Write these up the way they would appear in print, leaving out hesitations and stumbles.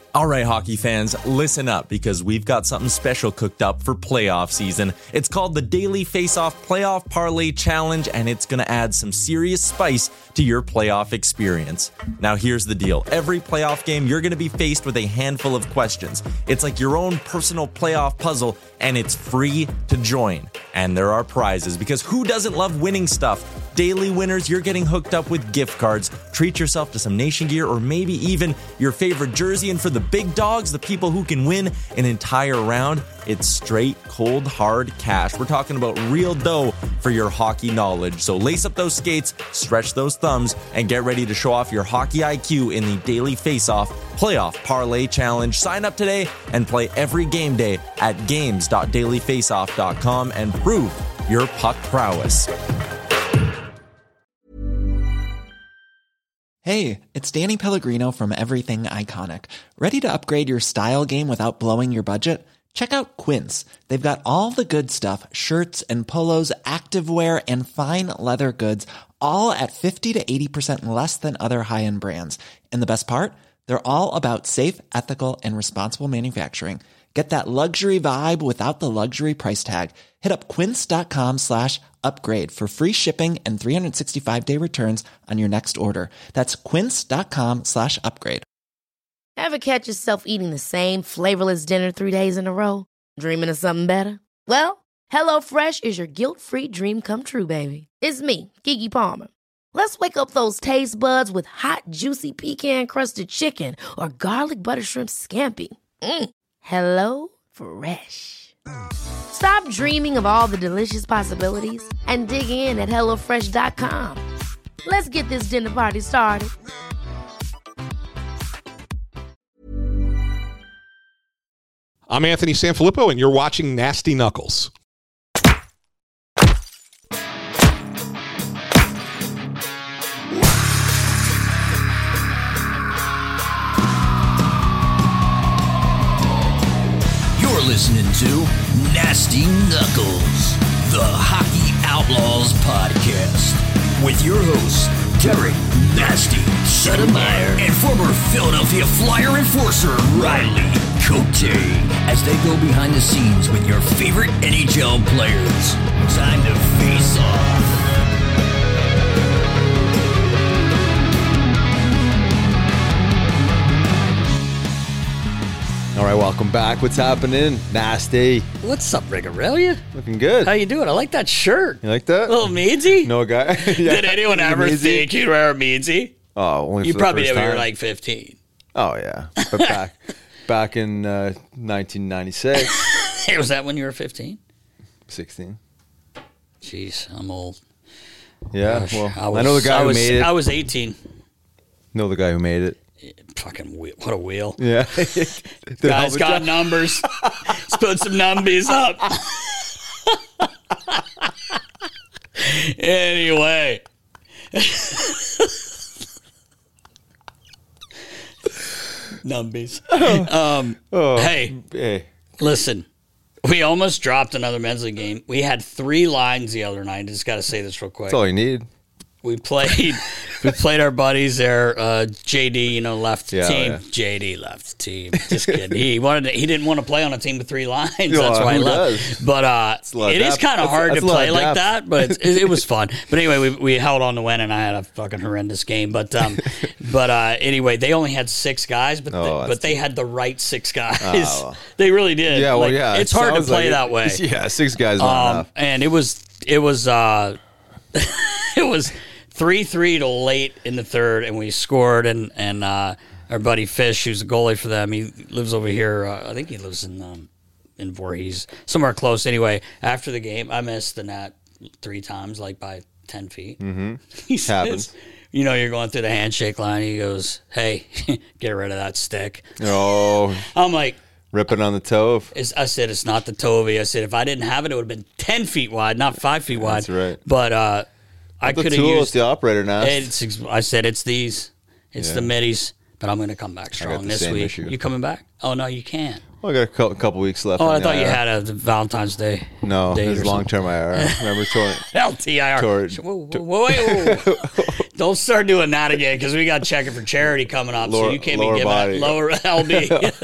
All right, hockey fans, listen up because we've got something special cooked up for playoff season. It's called the Daily Face-Off Playoff Parlay Challenge, and it's going to add some serious spice to your playoff experience. Now, here's the deal. Every playoff game, you're going to be faced with a handful of questions. It's like your own personal playoff puzzle, and it's free to join. And there are prizes, because who doesn't love winning stuff? Daily winners, you're getting hooked up with gift cards. Treat yourself to some Nation gear or maybe even your favorite jersey. And for the big dogs, the people who can win an entire round, it's straight, cold, hard cash. We're talking about real dough for your hockey knowledge. So lace up those skates, stretch those thumbs, and get ready to show off your hockey IQ in the Daily Face-Off Playoff Parlay Challenge. Sign up today and play every game day at games.dailyfaceoff.com and prove your puck prowess. Hey, it's Danny Pellegrino from Everything Iconic. Ready to upgrade your style game without blowing your budget? Check out Quince. They've got all the good stuff, shirts and polos, activewear, and fine leather goods, all at 50 to 80% less than other high-end brands. And the best part? They're all about safe, ethical, and responsible manufacturing. Get that luxury vibe without the luxury price tag. Hit up quince.com/upgrade for free shipping and 365-day returns on your next order. That's quince.com/upgrade. Ever catch yourself eating the same flavorless dinner 3 days in a row? Dreaming of something better? Well, HelloFresh is your guilt-free dream come true, baby. It's me, Keke Palmer. Let's wake up those taste buds with hot, juicy pecan-crusted chicken or garlic butter shrimp scampi. Hello Fresh. Stop dreaming of all the delicious possibilities and dig in at HelloFresh.com. Let's get this dinner party started. I'm Anthony Sanfilippo, and you're watching Nasty Knuckles. Listening to Nasty Knuckles, the Hockey Outlaws podcast, with your hosts, Derek Nasty Sotomayor and former Philadelphia Flyer enforcer, Riley Cote, as they go behind the scenes with your favorite NHL players. Time to face off. All right, welcome back. What's happening? Nasty. What's up, Rigarelia? Looking good. How you doing? I like that shirt. You like that? Little Meadsy? No guy. Yeah. Did anyone ever think you'd wear a Meadsy? Oh, only you for probably the did first when you were time. like 15. Oh, yeah. But back in 1996. Hey, was that when you were 15? 16. Jeez, I'm old. Yeah, Gosh, well, I know the guy who made it. I was 18. Know the guy who made it. Fucking what a wheel. Yeah. Guy's got numbers. Let's put some numbies up. Anyway. Numbies. Hey, listen. We almost dropped another men's league game. We had 3 lines the other night. I just got to say this real quick. That's all you need. We played our buddies there. JD, left the team. Yeah. JD left the team. Just kidding. He didn't want to play on a team with 3 lines. That's why he left. But it is kind of hard to play like that. But it was fun. But anyway, we held on to win, and I had a fucking horrendous game. But anyway, they only had 6 guys, but they had the right 6 guys. Oh. They really did. Yeah, well, yeah. It's hard to play that way. Yeah, 6 guys not enough. And it was it was 3-3 till late in the third, and we scored, and our buddy Fish, who's a goalie for them, he lives over here. I think he lives in Voorhees, somewhere close. Anyway, after the game, I missed the net 3 times, like by 10 feet. Mm-hmm. He says, you're going through the handshake line. He goes, hey, get rid of that stick. Oh. I'm like, ripping on the Tove. I said, it's not the Tovey. I said, if I didn't have it, it would have been 10 feet wide, not 5 feet wide. That's right. But I could have used. It's the operator now. I said it's these. It's the middies. But I'm going to come back strong this week. Issue. You coming back? Oh no, you can't. Well, I got a couple weeks left. Oh, I thought you had a Valentine's Day. No, it was long-term IR. Remember, LTIR. Whoa. Don't start doing that again because we got checking for charity coming up. So you can't be giving out lower LB,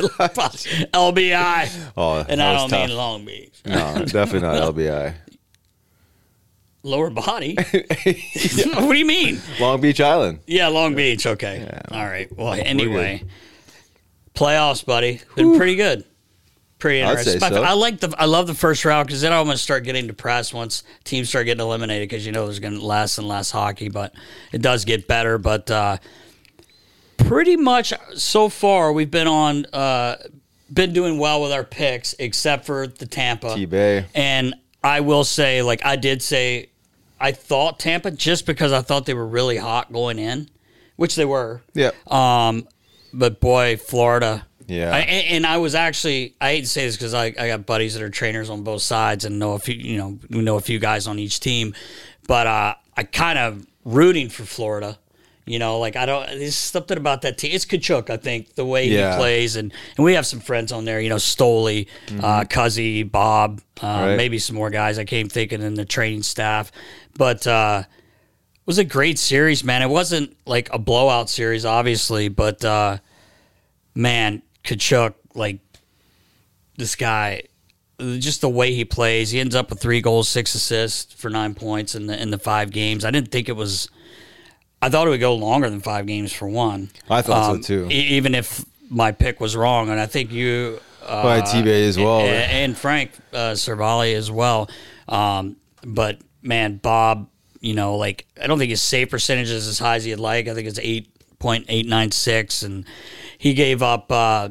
LBI. Oh, and I don't mean Long Beach. No, definitely not LBI. Lower body? What do you mean? Long Beach Island. Yeah, Long Beach. Okay. Yeah, all right. Well, anyway, playoffs, buddy. Been pretty good. Pretty interesting. I'd say so. I love the first round because then I'm going to start getting depressed once teams start getting eliminated because there's going to less and less hockey, but it does get better. But pretty much so far we've been doing well with our picks except for the Tampa. T-Bay. And I will say, I thought Tampa just because I thought they were really hot going in, which they were. Yeah. But boy, Florida. Yeah. I was actually, I hate to say this because I got buddies that are trainers on both sides and know a few, we know a few guys on each team, but I kind of rooting for Florida. There's something about that team. It's Tkachuk, I think, the way he plays, and we have some friends on there. Stoley, Cuzzy, Bob, maybe some more guys I came thinking in the training staff, but it was a great series, man. It wasn't like a blowout series, obviously, but man. Tkachuk, this guy, just the way he plays, he ends up with 3 goals, 6 assists for 9 points in the 5 games. I didn't think I thought it would go longer than 5 games for one. I thought so too. Even if my pick was wrong, and I think you, by T-Bay as well, and Frank Cervalli as well. But man, Bob, I don't think his save percentage is as high as he'd like. I think it's 8.896, and he gave up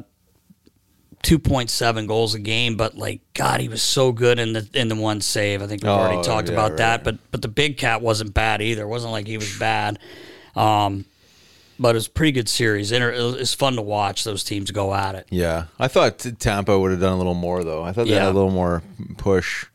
2.7 goals a game, but God, he was so good in the one save. I think we've already talked about that. But the Big Cat wasn't bad either. It wasn't like he was bad. But it was a pretty good series. It was fun to watch those teams go at it. Yeah, I thought Tampa would have done a little more though. I thought they had a little more push.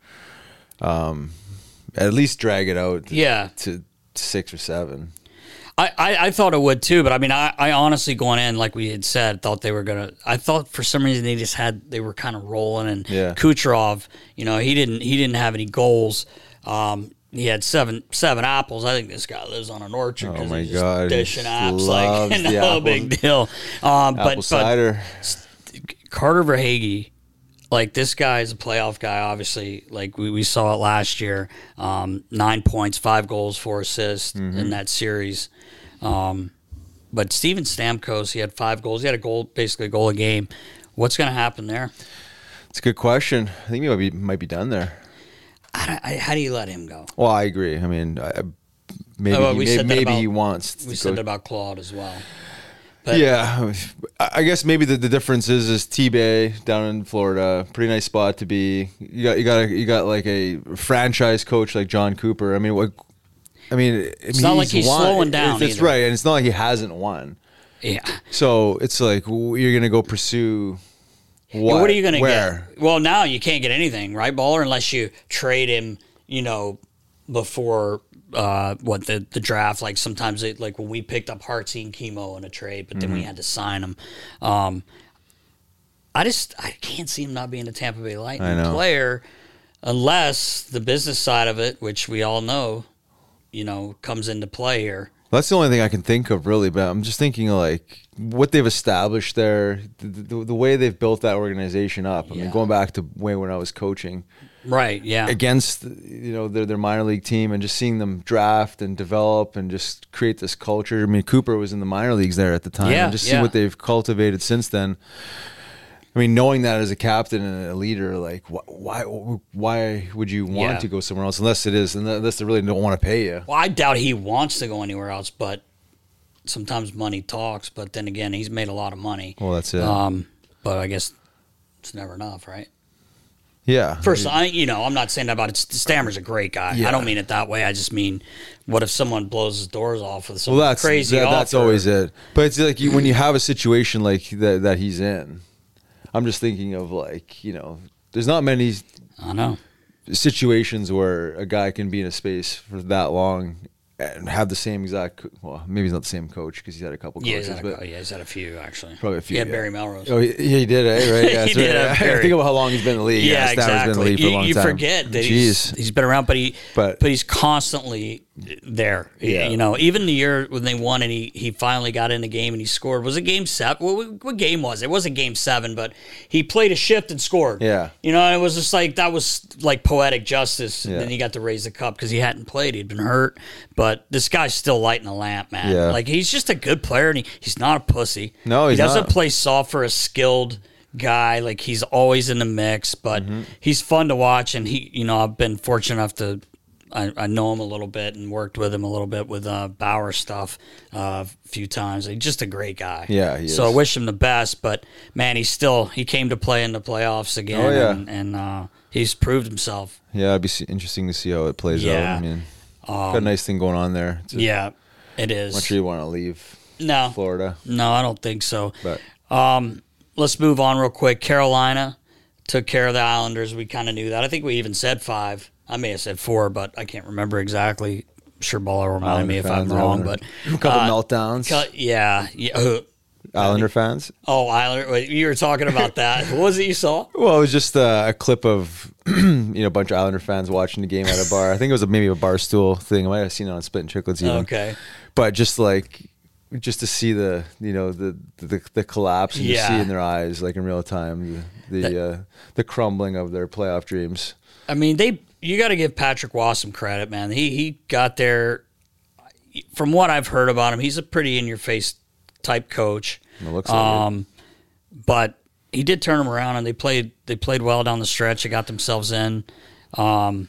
At least drag it out. To 6 or 7. I thought it would too, but I mean, I honestly going in, like we had said, thought they were gonna. I thought for some reason they were kind of rolling, and Kucherov, he didn't have any goals. He had seven apples. I think this guy lives on an orchard because he's just dishing apps no big deal. Apple cider. Carter Verhaeghe. This guy is a playoff guy, obviously. We saw it last year. 9 points, 5 goals, 4 assists in that series. But Steven Stamkos, he had 5 goals. He had basically a goal a game. What's going to happen there? It's a good question. I think he might be done there. How do you let him go? Well, I agree. I mean, maybe he wants. We said that about Claude as well. But yeah, I guess maybe the difference is T-Bay down in Florida, pretty nice spot to be. You got like a franchise coach like John Cooper. It's not like he's slowing down. That's right, and it's not like he hasn't won. Yeah. So it's like you're gonna go pursue. What are you gonna get? Well, now you can't get anything, right, Baller, unless you trade him. Before. The draft, sometimes when we picked up Hartsey and Chemo in a trade, but then we had to sign him. I can't see him not being a Tampa Bay Lightning player unless the business side of it, which we all know, comes into play here. That's the only thing I can think of, really. But I'm just thinking what they've established there, the way they've built that organization up. I mean, going back to when I was coaching. Right, yeah. Against their minor league team and just seeing them draft and develop and just create this culture. I mean, Cooper was in the minor leagues there at the time. And just see what they've cultivated since then. I mean, knowing that as a captain and a leader, why would you want to go somewhere else unless they really don't want to pay you? Well, I doubt he wants to go anywhere else, but sometimes money talks. But then again, he's made a lot of money. Well, that's it. But I guess it's never enough, right? Yeah. First, I'm not saying that about it. Stammer's a great guy. Yeah. I don't mean it that way. I just mean, what if someone blows his doors off with some crazy offer? That's always it. But it's like when you have a situation like that he's in, I'm just thinking of there's not many situations where a guy can be in a space for that long and have the same exact. Well, maybe he's not the same coach because he's had a couple coaches. He's had a few actually. Probably a few. He had Barry Melrose. Oh, he did, right? Yeah, he did. Right. Think about how long he's been in the league. Yeah, exactly. Been in the league for a long you time. forget that he's been around, but he's constantly there. Yeah. You know, even the year when they won and he finally got in the game and he scored. Was it game 7? What game was it? It wasn't game 7, but he played a shift and scored. Yeah. You know, and it was just like, that was like poetic justice. And then he got to raise the cup because he hadn't played. He'd been hurt. But this guy's still lighting a lamp, man. Yeah. Like, he's just a good player, and he's not a pussy. No, he doesn't not. play soft for a skilled guy. Like, he's always in the mix, but he's fun to watch. And I've been fortunate enough to, I know him a little bit and worked with him a little bit with Bauer stuff a few times. He's just a great guy. Yeah, he is. So I wish him the best, but man, he came to play in the playoffs again. Oh, yeah. and he's proved himself. Yeah, it'd be interesting to see how it plays out. I mean, got a nice thing going on there. It is. I'm not sure you want to leave Florida. No, I don't think so. But let's move on real quick. Carolina took care of the Islanders. We kind of knew that. I think we even said 5. I may have said 4, but I can't remember exactly. I'm sure Baller will remind me if I'm wrong. But a couple meltdowns. Yeah. Islander fans. Oh, Islander! You were talking about that. What was it you saw? Well, it was just a clip of a bunch of Islander fans watching the game at a bar. I think it was maybe a Barstool thing. I might have seen it on Spit and Chicklets even. Okay. But just to see the collapse and you see in their eyes, like in real time, the crumbling of their playoff dreams. I mean, you got to give Patrick Waugh some credit, man. He got there. From what I've heard about him, he's a pretty in-your-face type coach. It looks like it. But he did turn them around, and they played well down the stretch. They got themselves in. It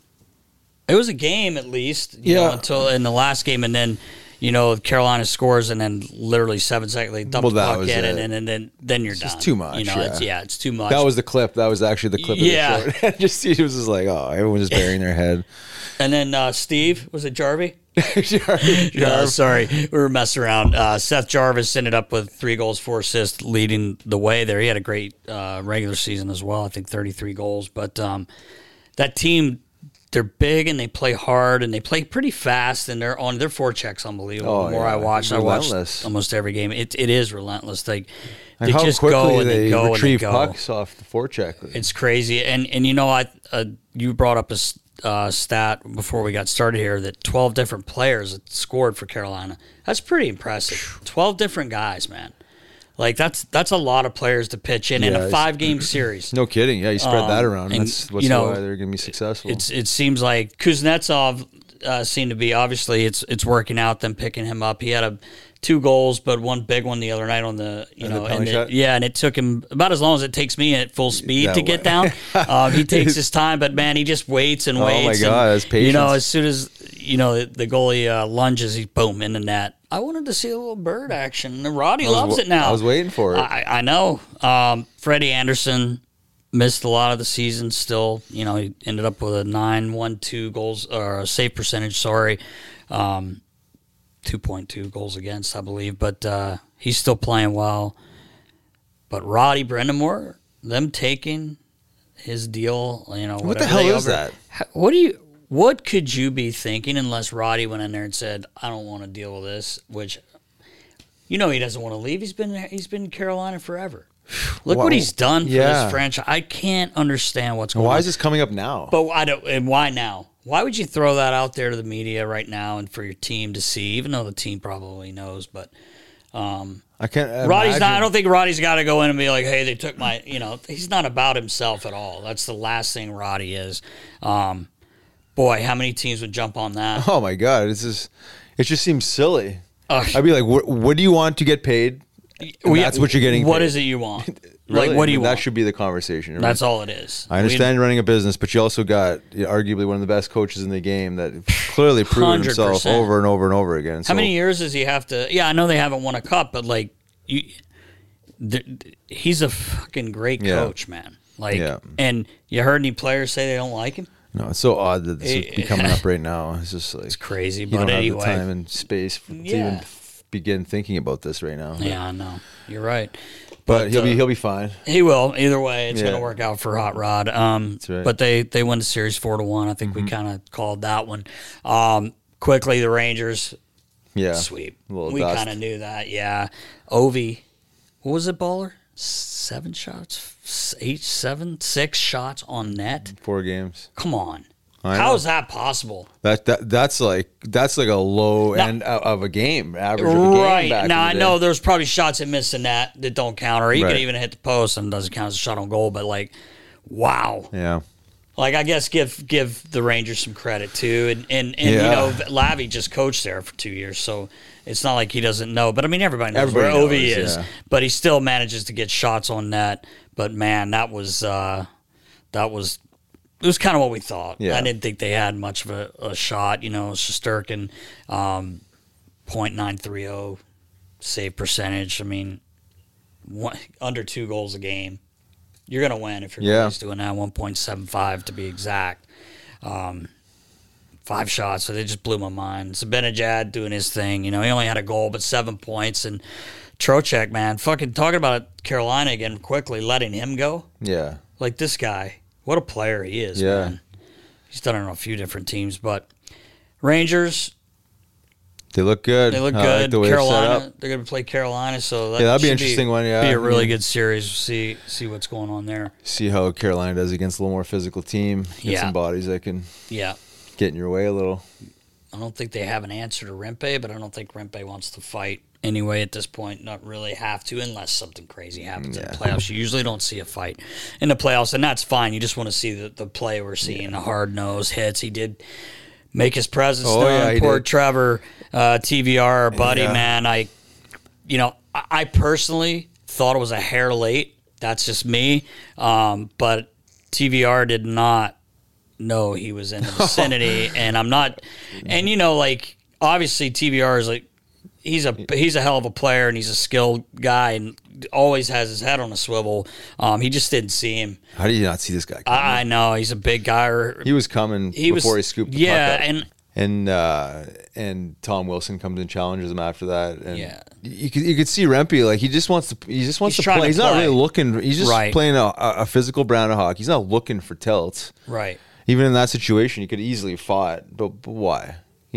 was a game at least, until in the last game, and then Carolina scores, and then literally 7 seconds they dump the puck in, and then you're done. It's too much. It's too much. That was the clip. That was actually the clip. Yeah, of the show. It was just like, everyone was just burying their head. And then Steve, was it Jarvie? Jarvis. Sorry, we were messing around. Seth Jarvis ended up with 3 goals, 4 assists, leading the way there. He had a great regular season as well. I think 33 goals. But that team, they're big and they play hard and they play pretty fast, and their forecheck's unbelievable. The more I watched almost every game. It is relentless. They just go and they go retrieve and they go. Pucks off the forecheck. It's crazy. And you brought up a stat before we got started here that 12 different players scored for Carolina. That's pretty impressive. 12 different guys, man. Like that's a lot of players to pitch in a 5-game series. No kidding. Yeah, you spread that around. That's why they're going to be successful. It seems like Kuznetsov seemed to be, obviously it's working out, them picking him up. He had 2 goals, but one big one the other night on the and it took him about as long as it takes me at full speed to get down. He takes his time, but man, he just waits and waits. Oh my God, that's patience. As soon as the goalie lunges, he's boom in the net. I wanted to see a little bird action. Roddy loves it now. I was waiting for it. I know. Freddie Anderson missed a lot of the season still. He ended up with a 9.12 goals or a save percentage, 2.2 goals against, I believe, but he's still playing well. But Roddy Brind'Amour, them taking his deal, what the hell is that? What could you be thinking unless Roddy went in there and said, I don't want to deal with this, which he doesn't want to leave. He's been in Carolina forever. Look what he's done for this franchise. I can't understand what's going on. Why is this coming up now? But why now? Why would you throw that out there to the media right now and for your team to see, even though the team probably knows? But I can't. I don't think Roddy's got to go in and be like, "Hey, they took my." He's not about himself at all. That's the last thing Roddy is. Boy, how many teams would jump on that? Oh my God, it just seems silly. I'd be like, what do you want to get paid? That's what you're getting paid. What is it you want? Really? Like, what do you want? That should be the conversation. Right? That's all it is. I understand you're running a business, but you also got arguably one of the best coaches in the game that clearly proven himself over and over and over again. How many years does he have to? Yeah, I know they haven't won a cup, but he's a fucking great coach, man. And you heard any players say they don't like him? No, it's so odd that this would be coming up right now. It's just like it's crazy, but anyway, you don't have the time and space to even begin thinking about this right now. Yeah, I know. You're right. But he'll be fine. He will. Either way, it's going to work out for Hot Rod. That's right. But they win the series 4-1. I think we kind of called that one. Quickly, the Rangers. Yeah. Sweep. We kind of knew that. Yeah. Ovi. What was it, Baller? 6 shots on net. 4 games. Come on. How is that possible? That's like a low end of a game, average of a game. Right. Now, I know there's probably shots that miss the net that don't count, or he could even hit the post and doesn't count as a shot on goal, but like, wow. Yeah. Like, I guess give the Rangers some credit, too. And you know, Lavi just coached there for 2 years, so it's not like he doesn't know. But, I mean, everybody knows where Ovi is. Yeah. But he still manages to get shots on net. But, man, it was kind of what we thought. Yeah. I didn't think they had much of a shot. You know, Shesterkin, .930 save percentage. I mean, under 2 goals a game. You're going to win if you're always doing that, 1.75 to be exact. 5 shots, so they just blew my mind. Zibanejad doing his thing. You know, he only had a goal, but 7 points. And Trocheck, man, fucking talking about Carolina again quickly, letting him go. Yeah. Like, this guy, what a player he is, man. He's done it on a few different teams. But Rangers... They look good. They look good. Like the way Carolina, they're going to play Carolina, so that'd be an interesting one. Yeah, be a really good series. See what's going on there. See how Carolina does against a little more physical team. Get some bodies that can get in your way a little. I don't think they have an answer to Rempe, but I don't think Rempe wants to fight anyway at this point. Not really have to, unless something crazy happens in the playoffs. You usually don't see a fight in the playoffs, and that's fine. You just want to see the play we're seeing, the hard-nosed hits. He did make his presence known. Poor Trevor. TVR, our buddy, man. I personally thought it was a hair late. That's just me. But TVR did not know he was in the vicinity, and I'm not. And like obviously TVR is like he's a hell of a player, and he's a skilled guy, and always has his head on a swivel. He just didn't see him. How did you not see this guy coming? I know he's a big guy. He was coming before he scooped the puck up. And Tom Wilson comes and challenges him after that, and you could see Rempe, like he just wants to play. He's not really looking. He's just playing a physical brand of hockey. He's not looking for tilts. Right. Even in that situation, he could easily fought, but why?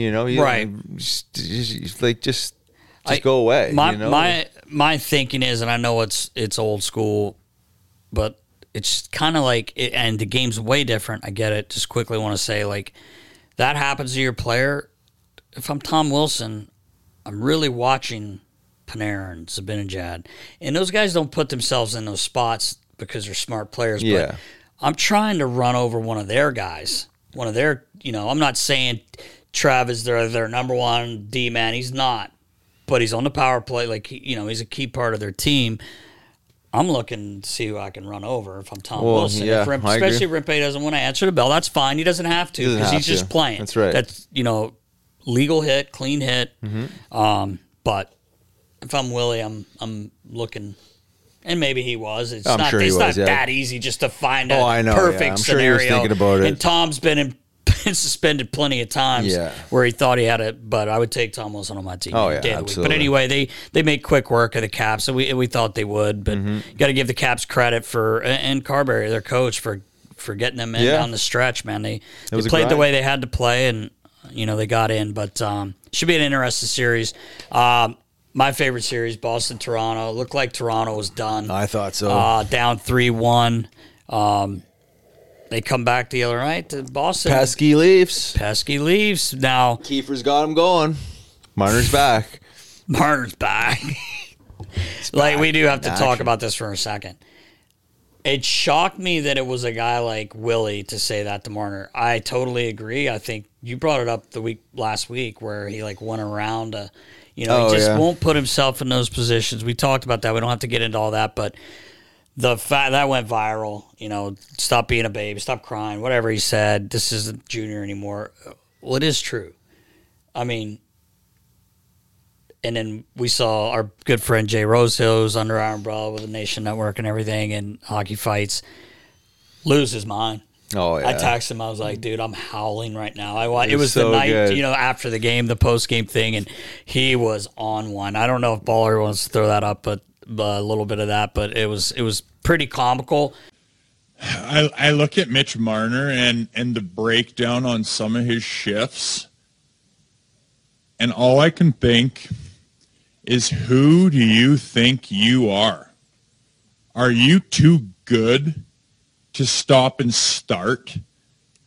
Just go away. My thinking is, and I know it's old school, but it's kind of like, and the game's way different. I get it. Just quickly want to say, like, that happens to your player. If I'm Tom Wilson, I'm really watching Panarin, Zibanejad. And those guys don't put themselves in those spots because they're smart players. Yeah. But I'm trying to run over one of their guys. One of their, I'm not saying Trav is their number one D-man. He's not. But he's on the power play. Like, he's a key part of their team. I'm looking to see who I can run over if I'm Tom Wilson. Yeah, especially if Rempe doesn't want to answer the bell, that's fine. He doesn't have to because he's just playing. That's right. That's, legal hit, clean hit. Mm-hmm. But if I'm Willie, I'm looking, and maybe he was. It's not that easy just to find a perfect scenario. Sure he was thinking about it. And Tom's been suspended plenty of times where he thought he had it, but I would take Tom Wilson on my team. Absolutely. But anyway, they make quick work of the Caps, and we thought they would, but you got to give the Caps credit and Carberry, their coach, for getting them in down the stretch, man. They played the way they had to play, and they got in, but should be an interesting series. My favorite series, Boston-Toronto. Looked like Toronto was done. I thought so. Down 3-1. They come back the other night to Boston. Pesky Leafs. Now Kiefer's got him going. Marner's back. Like, we do have to talk about this for a second. It shocked me that it was a guy like Willie to say that to Marner. I totally agree. I think you brought it up last week where he went around. He won't put himself in those positions. We talked about that. We don't have to get into all that, but the fact that went viral, stop being a baby, stop crying, whatever he said. This isn't junior anymore. Well, it is true. I mean, and then we saw our good friend Jay Rosehill, who's under our umbrella with the Nation Network and everything, and Hockey Fights, lose his mind. Oh, yeah. I texted him. I was like, dude, I'm howling right now. It was so the night, good. After the game, the post-game thing, and he was on one. I don't know if Baller wants to throw that up, but a little bit of that, but it was pretty comical. I look at Mitch Marner and the breakdown on some of his shifts, and all I can think is, who do you think you are? Are you too good to stop and start?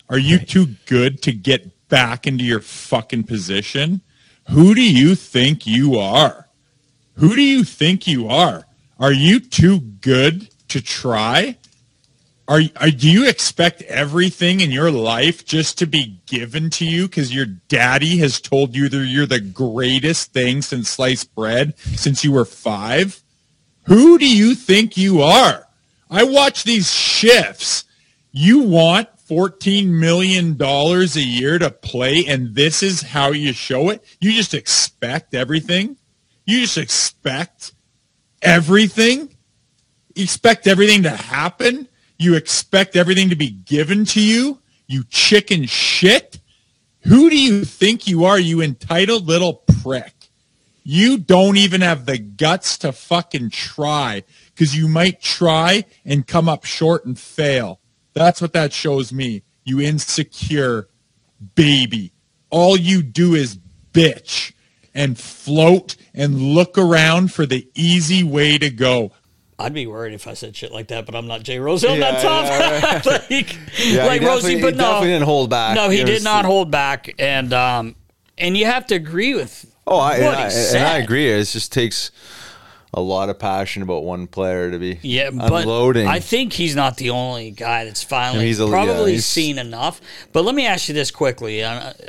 Are you too good to get back into your fucking position? Who do you think you are? Who do you think you are? Are you too good to try? Do you expect everything in your life just to be given to you because your daddy has told you that you're the greatest thing since sliced bread since you were 5? Who do you think you are? I watch these shifts. You want $14 million a year to play, and this is how you show it? You just expect everything? You just expect everything? You expect everything to happen? You expect everything to be given to you? You chicken shit? Who do you think you are, you entitled little prick? You don't even have the guts to fucking try, because you might try and come up short and fail. That's what that shows me, you insecure baby. All you do is bitch and float and look around for the easy way to go. I'd be worried if I said shit like that, but I'm not Jay Rose on that top. like Rosie, but no, definitely didn't hold back. No, he did not hold back, and you have to agree with. I agree. It just takes a lot of passion about one player to be But unloading. I think he's not the only guy that's finally seen enough. But let me ask you this quickly: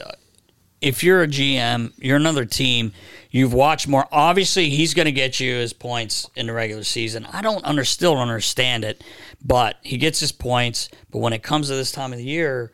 if you're a GM, you're another team. You've watched more. Obviously, he's going to get you his points in the regular season. I still don't understand it, but he gets his points. But when it comes to this time of the year,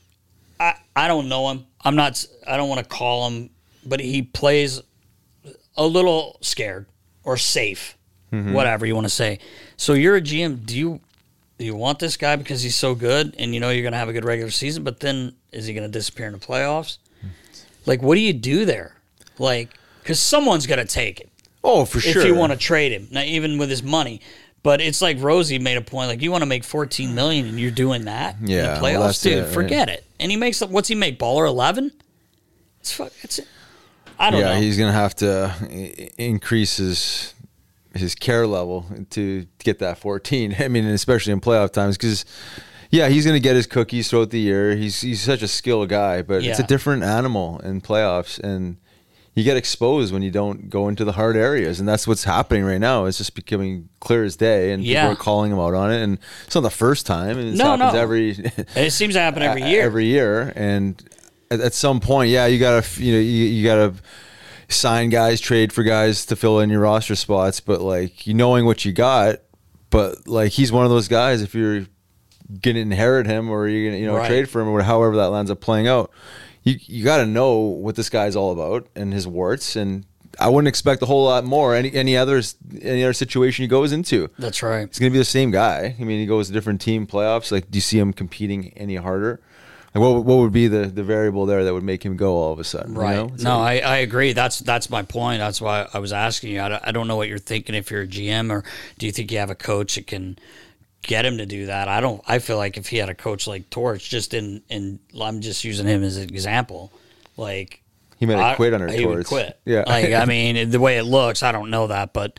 I don't know him. I don't want to call him, but he plays a little scared or safe, whatever you want to say. So you're a GM. Do you want this guy because he's so good and you know you're going to have a good regular season, but then is he going to disappear in the playoffs? Like, what do you do there? Like, because someone's going to take it. Oh, for sure. If you want to trade him, not even with his money. But it's like Rosie made a point. Like, you want to make $14 million and you're doing that in the playoffs, dude. Forget it. And he makes, what's he make? Baller 11? It's it. I don't know. Yeah, he's going to have to increase his care level to get that 14. I mean, especially in playoff times, because he's going to get his cookies throughout the year. He's such a skilled guy, but it's a different animal in playoffs, and you get exposed when you don't go into the hard areas, and that's what's happening right now. It's just becoming clear as day, and people are calling him out on it. And it's not the first time, and happens every. It seems to happen every year. Every year, and at some point, you gotta you gotta sign guys, trade for guys to fill in your roster spots. But like knowing what you got, but like he's one of those guys. If you're gonna inherit him, or you're gonna trade for him, or however that lands up playing out. You got to know what this guy's all about and his warts, and I wouldn't expect a whole lot more any other situation he goes into. That's right. He's going to be the same guy. I mean, he goes to different team playoffs. Like, do you see him competing any harder? Like, what would be the variable there that would make him go all of a sudden? Right. You know? No, I agree. That's my point. That's why I was asking you. I don't know what you're thinking if you're a GM, or do you think you have a coach that can get him to do that? I feel like if he had a coach like Torch, just in I'm just using him as an example, like he might have quit under Torch. He would quit. Yeah. Like, I mean, the way it looks, I don't know that, but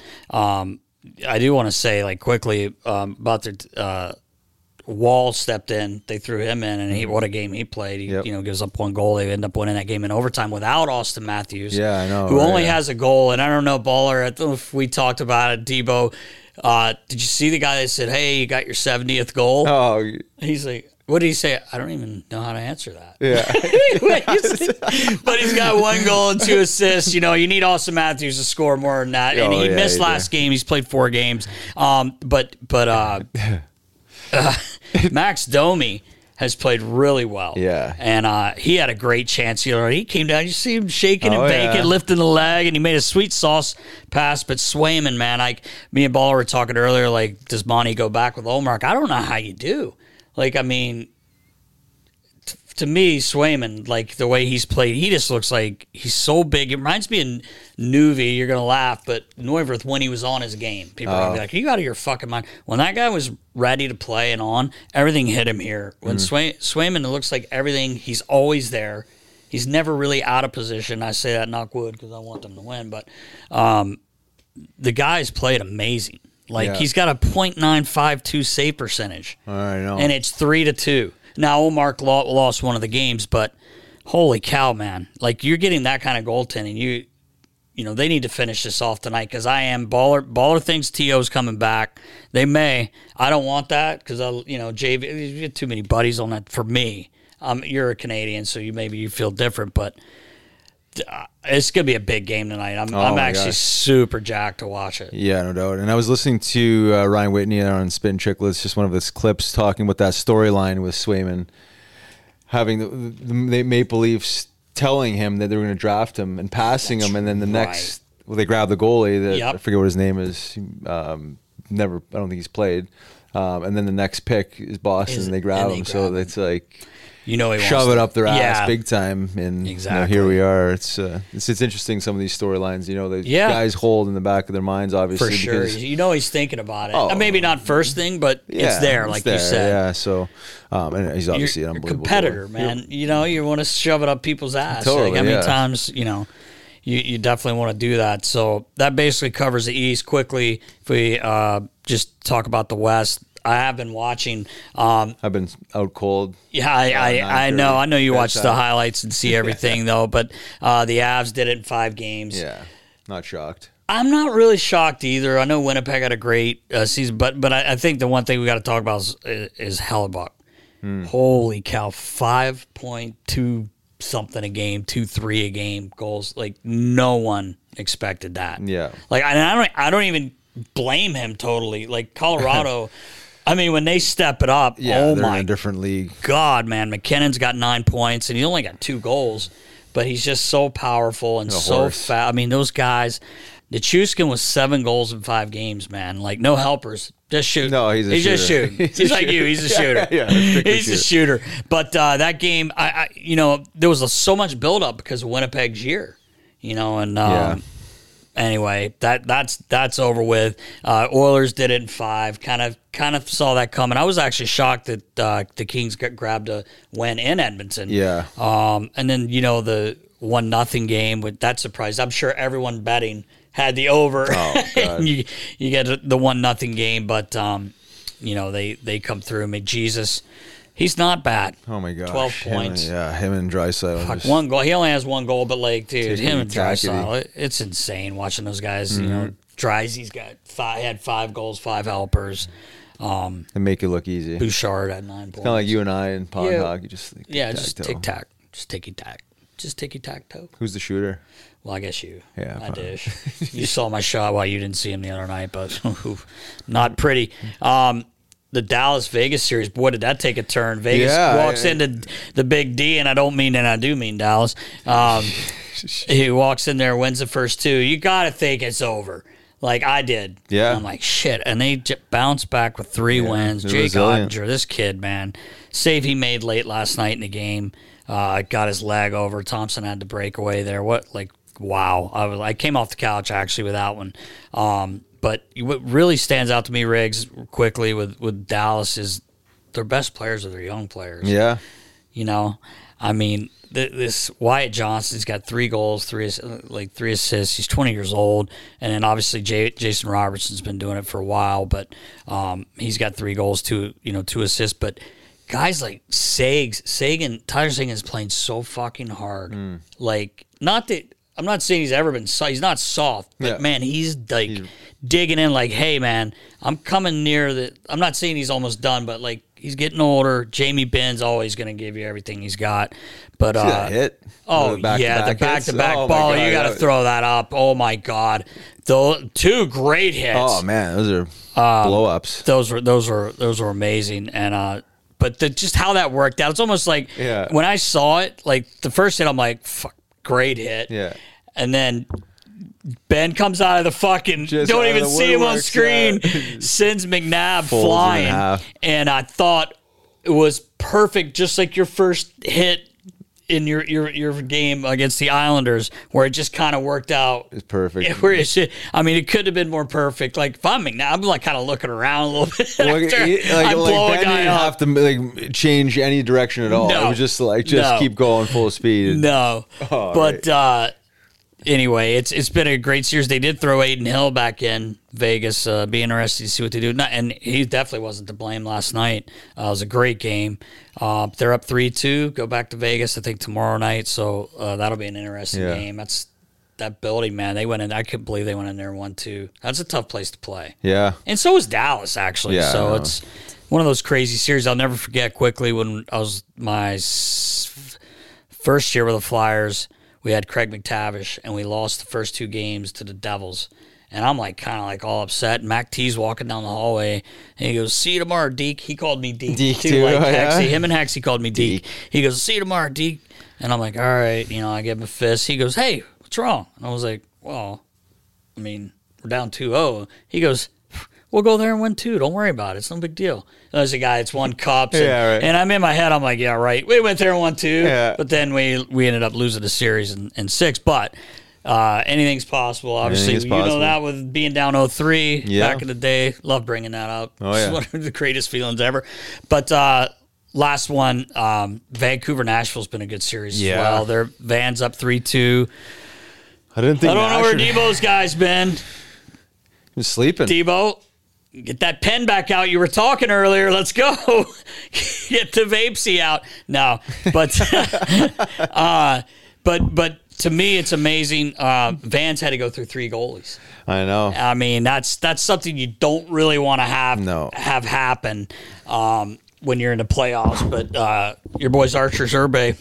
I do want to say like quickly about the Wall stepped in. They threw him in, and what a game he played. He gives up one goal. They end up winning that game in overtime without Austin Matthews. Yeah, I know. Who only has a goal, and I don't know, Baller. I don't know if we talked about it, Debo. Did you see the guy that said, "Hey, you got your 70th goal"? Oh, he's like, what did he say? I don't even know how to answer that. Yeah, but he's got 1 goal and 2 assists. You need Austin Matthews to score more than that, and he missed last game. He's played 4 games. But Max Domi has played really well. Yeah. And he had a great chance. He came down, you see him shaking and baking, lifting the leg, and he made a sweet sauce pass. But Swayman, man, me and Ball were talking earlier, like, does Monty go back with Olmark? I don't know how you do. Like, I mean, to me, Swayman, like, the way he's played, he just looks like he's so big. It reminds me of Nuvi. You're going to laugh, but Neuwirth, when he was on his game, people are going to be like, are you out of your fucking mind? When that guy was ready to play and on, everything hit him here. When Swayman, it looks like everything, he's always there. He's never really out of position. I say that, knock wood, because I want them to win. But the guy's played amazing. Like, he's got a .952 save percentage. I know. And it's 3-2. Now, Omar lost one of the games, but holy cow, man. Like, you're getting that kind of goaltending. You know, they need to finish this off tonight because Baller thinks T.O.'s coming back. They may. I don't want that because, JV, you get too many buddies on that for me. You're a Canadian, so maybe you feel different, but it's going to be a big game tonight. I'm actually super jacked to watch it. Yeah, no doubt. And I was listening to Ryan Whitney on Spin Chicklets, just one of his clips talking about that storyline with Swayman having the Maple Leafs telling him that they were going to draft him and passing him, and then the next, they grab the goalie. I forget what his name is. I don't think he's played. And then the next pick is Boston, and they grab him. So it's like, shove it up their ass big time, and here we are. It's interesting, some of these storylines. The guys hold in the back of their minds, obviously. For sure, he's thinking about it. Maybe not first thing, but it's there, like you said. Yeah, so and he's obviously You're an unbelievable competitor, player. man. You want to shove it up people's ass. Totally, how many times you definitely want to do that. So that basically covers the East. Quickly, if we just talk about the West. I have been watching. I've been out cold. Yeah, I know. I know you watch the highlights and see everything, though. But the Avs did it in 5 games. Yeah, not shocked. I'm not really shocked either. I know Winnipeg had a great season, but I think the one thing we got to talk about is Hellebuck. Holy cow, 5.2 something a game, 2-3 a game goals. Like, no one expected that. Yeah. Like, I don't even blame him totally. Like, Colorado. I mean, when they step it up, they're in a different league. God, man, McKinnon's got 9 points, and he only got 2 goals, but he's just so powerful and so fast. I mean, those guys. Nichushkin was 7 goals in 5 games, man. Like, no helpers, just shoot. No, he's a shooter. Just shooting. He's like you. He's a shooter. He's a shooter. But that game, there was so much buildup because of Winnipeg's year, and. Anyway, that's over with. Oilers did it in 5. Kind of saw that coming. I was actually shocked that the Kings grabbed a win in Edmonton. Yeah. And then the 1-0 game with that surprise. I'm sure everyone betting had the over. Oh, God. you get the 1-0 game, but they come through. I mean, Jesus. He's not bad. Oh, my gosh. 12 points. Him and Draisaitl. 1 goal. He only has 1 goal, but, dude, him and Draisaitl, it's insane watching those guys. Draisaitl had 5 goals, 5 helpers. And make it look easy. Bouchard had 9 points. Kind of like you and I in pond hockey. Just tic-tac. Just ticky-tack-toe. Who's the shooter? Well, I guess you. Yeah. I dish. You saw my shot. Well, you didn't see him the other night, but not pretty. The Dallas-Vegas series, boy, did that take a turn. Vegas walks into the Big D, and I don't mean, and I do mean Dallas. He walks in there, wins the first 2. You got to think it's over. Like I did. Yeah. I'm like, shit. And they bounced back with 3 wins. Jake Ottinger, this kid, man. Save he made late last night in the game. Got his leg over. Thompson had to break away there. Wow. I came off the couch, actually, with that one. But what really stands out to me, Riggs, quickly with Dallas is their best players are their young players. Yeah. I mean, this Wyatt Johnson's got 3 goals, 3 assists. He's 20 years old. And then obviously Jason Robertson's been doing it for a while, but he's got 3 goals, 2 assists. But guys like Tyler Seguin is playing so fucking hard. Like, not that I'm not saying he's ever been soft. He's not soft, but man, he's digging in like, hey, man, I'm coming near the. I'm not saying he's almost done, but he's getting older. Jamie Benn's always going to give you everything he's got. But see that hit? The back-to-back ball. You got to throw that up. Oh my God, 2 great hits. Oh man, those are blow-ups. Those were amazing, and but just how that worked out. It's almost like when I saw it, the first hit, I'm like, fuck. Great hit. Yeah. And then Ben comes out of the fucking, don't even see him on screen, sends McNabb flying. And I thought it was perfect, just like your first hit in your game against the Islanders, where it just kind of worked out. It's perfect. It could have been more perfect. Like, if I'm McNabb, I'm kind of looking around a little bit. I blow a guy up. Ben didn't have to change any direction at all. No. It was just keep going full speed. No. But anyway, it's been a great series. They did throw Aiden Hill back in Vegas. Be interested to see what they do. And he definitely wasn't to blame last night. It was a great game. They're up 3-2. Go back to Vegas, I think, tomorrow night. So that'll be an interesting game. That's that building, man. They went in. I couldn't believe they went in there 1-2. That's a tough place to play. Yeah. And so was Dallas, actually. Yeah, so it's one of those crazy series. I'll never forget quickly when I was my first year with the Flyers. We had Craig McTavish, and we lost the first 2 games to the Devils. And I'm like kind of like all upset. And Mac T's walking down the hallway, and he goes, "See you tomorrow, Deke." He called me Deke too, like Hexy. Him and Hexy called me Deke. He goes, "See you tomorrow, Deke." And I'm like, all right. I give him a fist. He goes, "Hey, what's wrong?" And I was like, well, I mean, we're down 2-0. He goes, "We'll go there and win 2. Don't worry about it. It's no big deal." And there's a guy, it's 1 cup. And I'm in my head, I'm like, yeah, right. We went there and won 2. Yeah. But then we ended up losing the series in 6. But anything's possible. Obviously, know that with being down 0-3 back in the day. Love bringing that up. It's one of the greatest feelings ever. But last one, Vancouver-Nashville's been a good series as well. Their Van's up 3-2. I don't know where Debo's guy's been. He's sleeping. Debo, get that pen back out. You were talking earlier. Let's go. Get the Vapesy out. No, but but to me, it's amazing. Vans had to go through 3 goalies. I know. I mean, that's something you don't really want to have happen when you're in the playoffs. But your boys Archer Zerbe,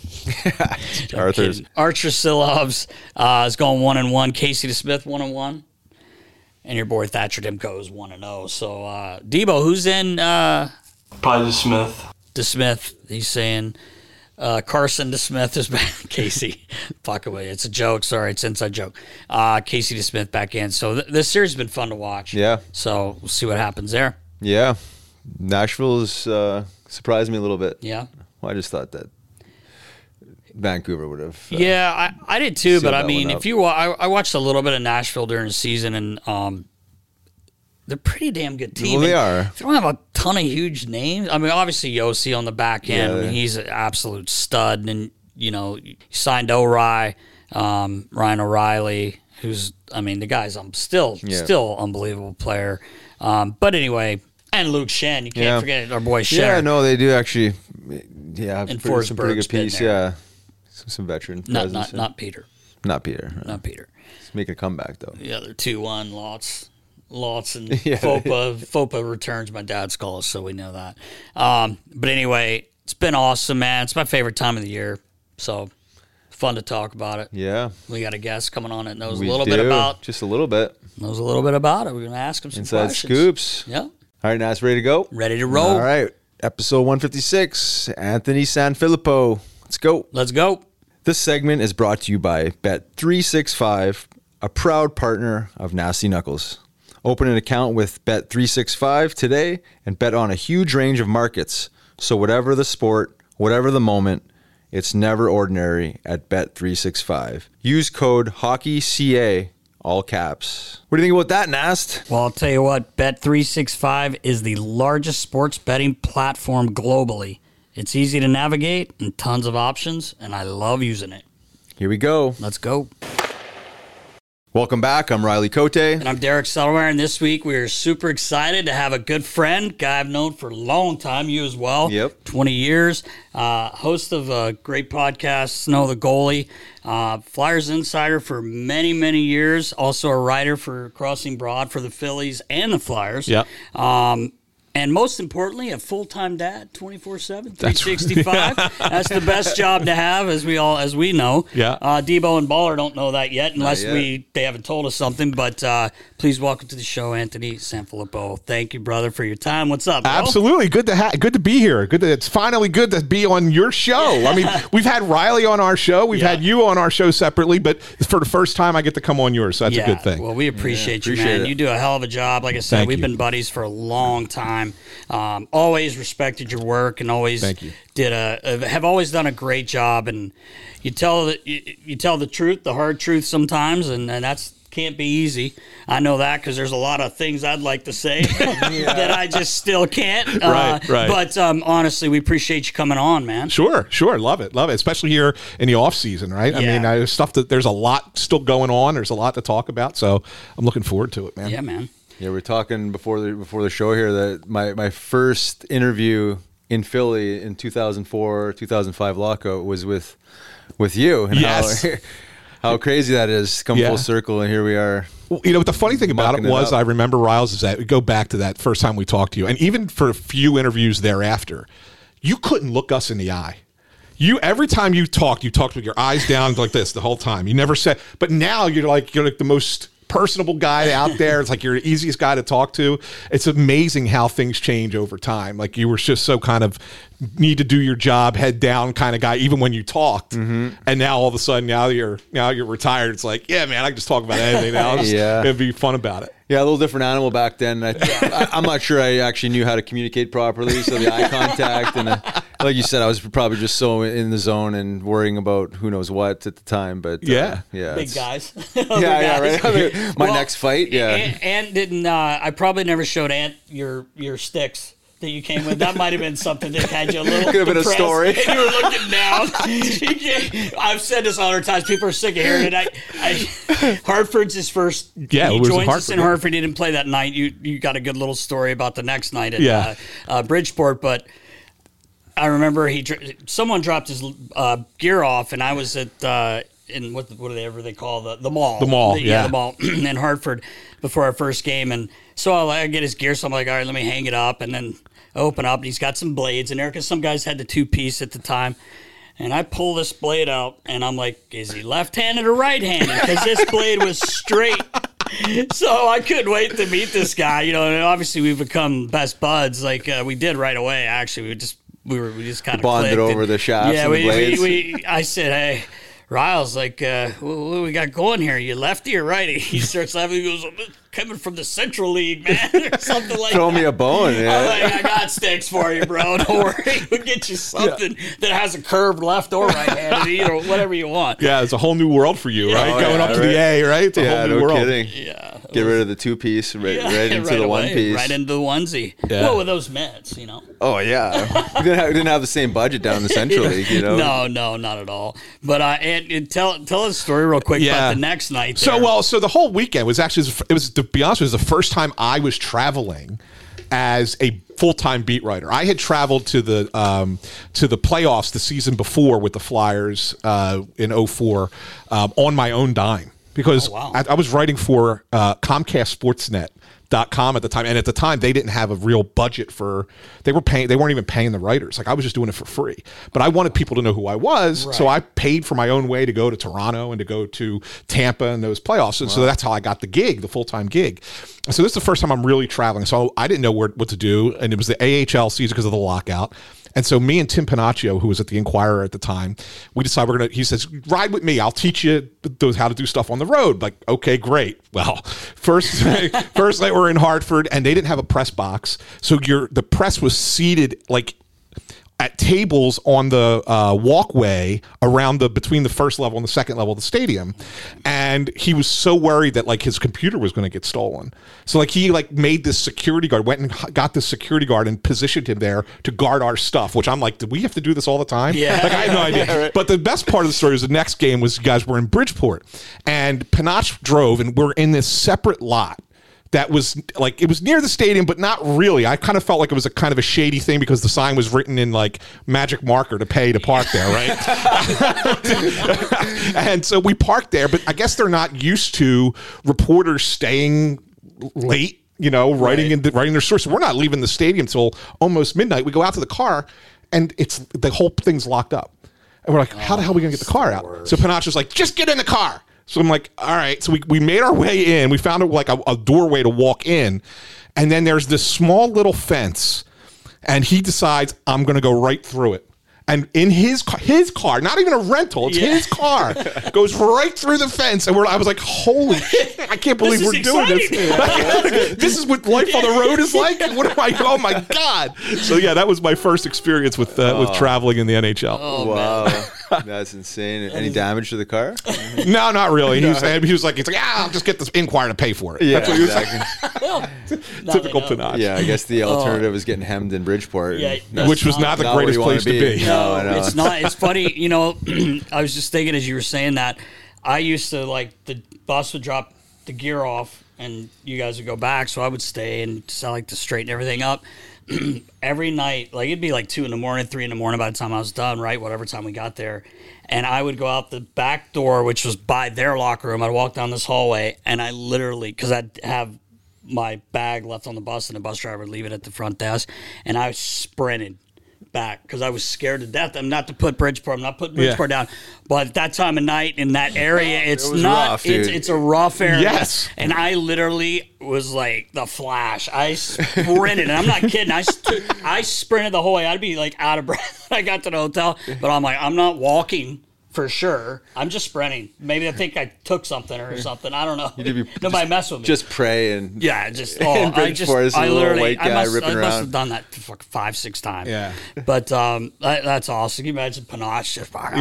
Archer Silovs is going 1-1. Casey DeSmith 1-1. And your boy Thatcher Demko is 1-0. So, Debo, who's in? Probably DeSmith. DeSmith. He's saying Carson DeSmith is back. Casey. Fuck away. It's a joke. Sorry, it's an inside joke. Casey DeSmith back in. So, this series has been fun to watch. Yeah. So, we'll see what happens there. Yeah. Nashville has surprised me a little bit. Yeah. Well, I just thought that Vancouver would have. I did too. But I mean, if you, I watched a little bit of Nashville during the season, and they're a pretty damn good team. Well, they are. They don't have a ton of huge names. I mean, obviously Yossi on the back end. I mean, he's an absolute stud, and you signed Ryan O'Reilly, who's, I mean, the guy's still unbelievable player. But anyway, and Luke Shen, you can't forget our boy Shen. Yeah, no, they do actually. Yeah, and some pretty good piece. Yeah. Some veteran presence. Not Peter. Not Peter. Not Peter. He's making a comeback, though. Yeah, they're 2-1. Lots and FOPA returns, my dad's call us, so we know that. But anyway, it's been awesome, man. It's my favorite time of the year. So, fun to talk about it. Yeah. We got a guest coming on that knows a little bit about. Just a little bit. Knows a little bit about it. We're going to ask him some Inside questions. Scoops. Yeah. All right, now it's ready to go? Ready to roll. All right. Episode 156. Anthony Sanfilippo. Let's go. Let's go. This segment is brought to you by Bet365, a proud partner of Nasty Knuckles. Open an account with Bet365 today and bet on a huge range of markets. So whatever the sport, whatever the moment, it's never ordinary at Bet365. Use code HOCKEYCA, all caps. What do you think about that, Nast? Well, I'll tell you what, Bet365 is the largest sports betting platform globally. It's easy to navigate and tons of options, and I love using it. Here we go. Let's go. Welcome back. I'm Riley Cote. And I'm Derek Settlemeyer, and this week we are super excited to have a good friend, guy I've known for a long time, you as well. Yep. 20 years. Host of a great podcast, Snow the Goalie. Flyers insider for many, many years. Also a writer for Crossing Broad for the Phillies and the Flyers. Yep. And most importantly, a full-time dad, 24/7, 365. That's the best job to have, as we know. Yeah. Debo and Baller don't know that yet, unless they haven't told us something. But please welcome to the show, Anthony Sanfilippo. Thank you, brother, for your time. What's up, bro? Absolutely, good to be here. It's finally good to be on your show. I mean, we've had Riley on our show, we've had you on our show separately, but for the first time, I get to come on yours. So that's a good thing. Well, we appreciate you, man. You do a hell of a job. Like I said, we've been buddies for a long time. Always respected your work and always have always done a great job. And you tell the truth, the hard truth sometimes, and that's can't be easy. I know that because there's a lot of things I'd like to say that I just still can't. Right. But honestly, we appreciate you coming on, man. Sure. Love it. Especially here in the off season, right? I mean, there's a lot still going on. There's a lot to talk about, so I'm looking forward to it, man. Yeah, man. Yeah, we're talking before the show here that my first interview in Philly in 2004, 2005 lockout was with you. And yes. How crazy that is, come full circle, and here we are. Well, you know, the funny thing about it was, I remember, Riles, is that we go back to that first time we talked to you, and even for a few interviews thereafter, you couldn't look us in the eye. Every time you talked with your eyes down like this the whole time. You never said, but now you're like the most personable guy out there. It's like you're the easiest guy to talk to. It's amazing how things change over time. Like you were just so kind of need to do your job, head down kind of guy, even when you talked. And now all of a sudden, now you're retired. It's like, yeah, man, I can just talk about anything now. It'd be fun about it. Yeah, a little different animal back then. I'm not sure I actually knew how to communicate properly. So the eye contact and like you said, I was probably just so in the zone and worrying about who knows what at the time. But big guys. Right. My next fight. Yeah. Ant didn't. I probably never showed Ant your sticks that you came with. That might have been something that had you a little could have been a story. And you were looking down. I've said this 100 times. People are sick of hearing it. Hartford's his first. Yeah, he joins us in Hartford. He didn't play that night. You got a good little story about the next night at Bridgeport, but I remember someone dropped his gear off, and I was at in whatever they call the mall. The mall, the mall in Hartford before our first game, and so I get his gear. So I'm like, all right, let me hang it up, and then I open up, and he's got some blades in there because some guys had the 2-piece at the time. And I pull this blade out, and I'm like, is he left-handed or right-handed? Because this blade was straight. So I couldn't wait to meet this guy. You know, and obviously we've become best buds. Like we did right away. Actually, we just kind of bonded over the shafts. Yeah, and the blades. I said, hey. Riles, like, what do we got going here? You lefty or righty? He starts laughing. He goes, I'm coming from the Central League, man, or something like Throw that. me a bone, yeah. I'm like, I got sticks for you, bro. Don't worry. We'll get you something that has a curved left or right-handed, or whatever you want. Yeah, it's a whole new world for you, right? Going up to the A, right? It's a whole new world. Kidding. Yeah. Get rid of the 2-piece, right into the 1-piece. Right into the onesie. Yeah. Well, with those mitts, you know. Oh, yeah. We didn't have the same budget down in the Central League, you know? No, not at all. But and tell us a story real quick about the next night there. So the whole weekend was actually, to be honest, it was the first time I was traveling as a full-time beat writer. I had traveled to the playoffs the season before with the Flyers in 2004 on my own dime. Because I was writing for Comcast Sportsnet.com at the time, and at the time they didn't have a real budget they weren't even paying the writers. Like I was just doing it for free. But I wanted people to know who I was, so I paid for my own way to go to Toronto and to go to Tampa and those playoffs. And so that's how I got the gig, the full-time gig. And so this is the first time I'm really traveling. So I didn't know what to do, and it was the AHL season because of the lockout. And so me and Tim Panaccio, who was at the Inquirer at the time, we decided he says, ride with me. I'll teach you how to do stuff on the road. Like, okay, great. Well, first night we're in Hartford, and they didn't have a press box. So the press was seated like at tables on the walkway around between the first level and the second level of the stadium. And he was so worried that like his computer was going to get stolen. So like he like made this security guard, went and got this security guard and positioned him there to guard our stuff, which I'm like, do we have to do this all the time? Yeah. Like I had no idea. Right. But the best part of the story was the next game was you guys were in Bridgeport, and Panache drove, and we're in this separate lot that was like, it was near the stadium, but not really. I kind of felt like it was a kind of a shady thing because the sign was written in like magic marker to pay to park there, right? And so we parked there, but I guess they're not used to reporters staying late, you know, writing their stories. So we're not leaving the stadium till almost midnight. We go out to the car, and the whole thing's locked up. And we're like, how the hell are we going to get the car out? So Panache's like, just get in the car. So I'm like, all right. So we made our way in. We found a doorway to walk in. And then there's this small little fence. And he decides, I'm going to go right through it. And in his car, not even a rental, it's his car, goes right through the fence. And I was like, holy shit, I can't believe we're doing this. This is what life on the road is like? Oh my God. So yeah, that was my first experience with traveling in the NHL. Oh, wow. That's insane. Any damage to the car? No, not really. He was like, I'll just get this Inquirer to pay for it. Yeah, that's what he was exactly. Typical Panache. Yeah, I guess the alternative is getting hemmed in Bridgeport. Yeah, which was not the greatest place to be. No, it's not. It's funny. I was just thinking as you were saying that, I used to, like, the bus would drop the gear off and you guys would go back, so I would stay and just like to straighten everything up. Every night, like, it'd be like 2 a.m, 3 a.m. by the time I was done, right? Whatever time we got there. And I would go out the back door, which was by their locker room. I'd walk down this hallway, and I literally, because I'd have my bag left on the bus, and the bus driver would leave it at the front desk, and I sprinted back because I was scared to death. I'm not putting Bridgeport down, but at that time of night in that area, it's a rough area. Yes, and I literally was like the Flash. I sprinted, and I'm not kidding. I sprinted the whole way. I'd be like out of breath when I got to the hotel, but I'm like, I'm not walking. For sure. I'm just sprinting. Maybe I think I took something or something. I don't know. Nobody mess with me. Just pray and I literally must have done that for 5-6 times. Yeah. But that's awesome. Can you imagine Panache?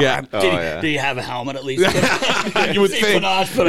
Did he have a helmet at least? You would think.